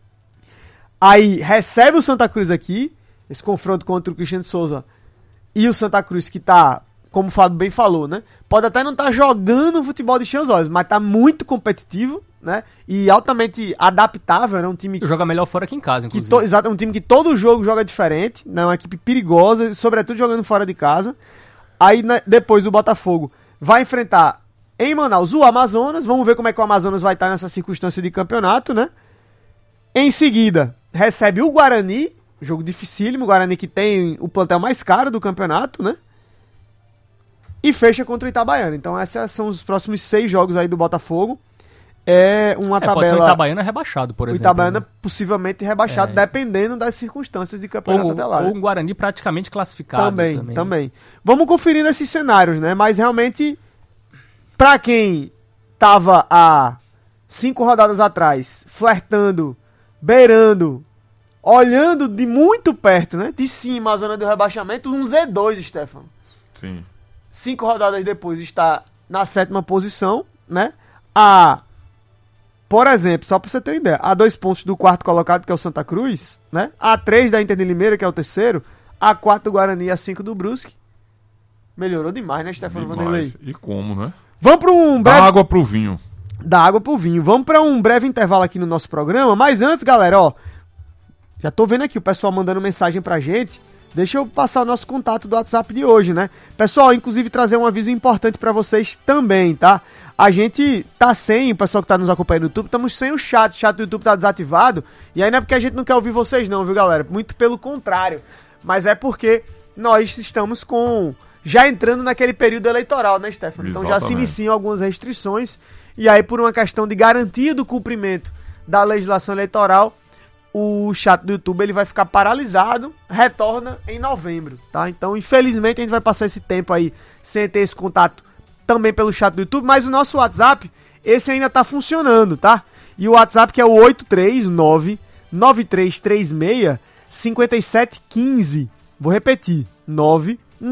Aí recebe o Santa Cruz aqui, esse confronto contra o Christian Souza e o Santa Cruz que tá, como o Fábio bem falou, né? Pode até não estar jogando futebol de encher os olhos, mas tá muito competitivo, né? E altamente adaptável, né? Um time que joga melhor fora que em casa, inclusive. Exato, um time que todo jogo joga diferente, né? Uma equipe perigosa, sobretudo jogando fora de casa. Aí depois o Botafogo vai enfrentar em Manaus o Amazonas. Vamos ver como é que o Amazonas vai estar nessa circunstância de campeonato, né? Em seguida, recebe o Guarani, jogo dificílimo, o Guarani que tem o plantel mais caro do campeonato, né? E fecha contra o Itabaiana. Então esses são os próximos 6 jogos aí do Botafogo. É uma tabela... Pode ser o Itabaiana rebaixado, por exemplo. O Itabaiana, né? Possivelmente rebaixado, dependendo das circunstâncias de campeonato até lá. Ou um Guarani praticamente classificado também. Vamos conferindo esses cenários, né? Mas realmente, pra quem tava há 5 rodadas atrás, flertando, beirando, olhando de muito perto, né? De cima a zona do rebaixamento, um Z2, Stefano. Sim. 5 rodadas depois está na 7ª posição, né? Por exemplo, só pra você ter uma ideia, a 2 pontos do 4º colocado, que é o Santa Cruz, né? A 3 da Inter de Limeira, que é o 3º, a 4 do Guarani e a 5 do Brusque. Melhorou demais, né, Stefano Vanderlei? E como, né? Vamos para um breve... Da água pro vinho. Da água pro vinho. Vamos para um breve intervalo aqui no nosso programa, mas antes, galera, ó, já tô vendo aqui o pessoal mandando mensagem pra gente. Deixa eu passar o nosso contato do WhatsApp de hoje, né? Pessoal, inclusive trazer um aviso importante pra vocês também, tá? A gente tá sem, o pessoal que tá nos acompanhando no YouTube, estamos sem o chat do YouTube tá desativado, e aí não é porque a gente não quer ouvir vocês não, viu, galera? Muito pelo contrário, mas é porque nós estamos já entrando naquele período eleitoral, né, Stefano? Então já se iniciam algumas restrições, e aí por uma questão de garantia do cumprimento da legislação eleitoral, o chat do YouTube ele vai ficar paralisado, retorna em novembro, tá? Então, infelizmente, a gente vai passar esse tempo aí sem ter esse contato também pelo chat do YouTube, mas o nosso WhatsApp, esse ainda tá funcionando, tá? E o WhatsApp que é o 839-9336-5715. Vou repetir, 9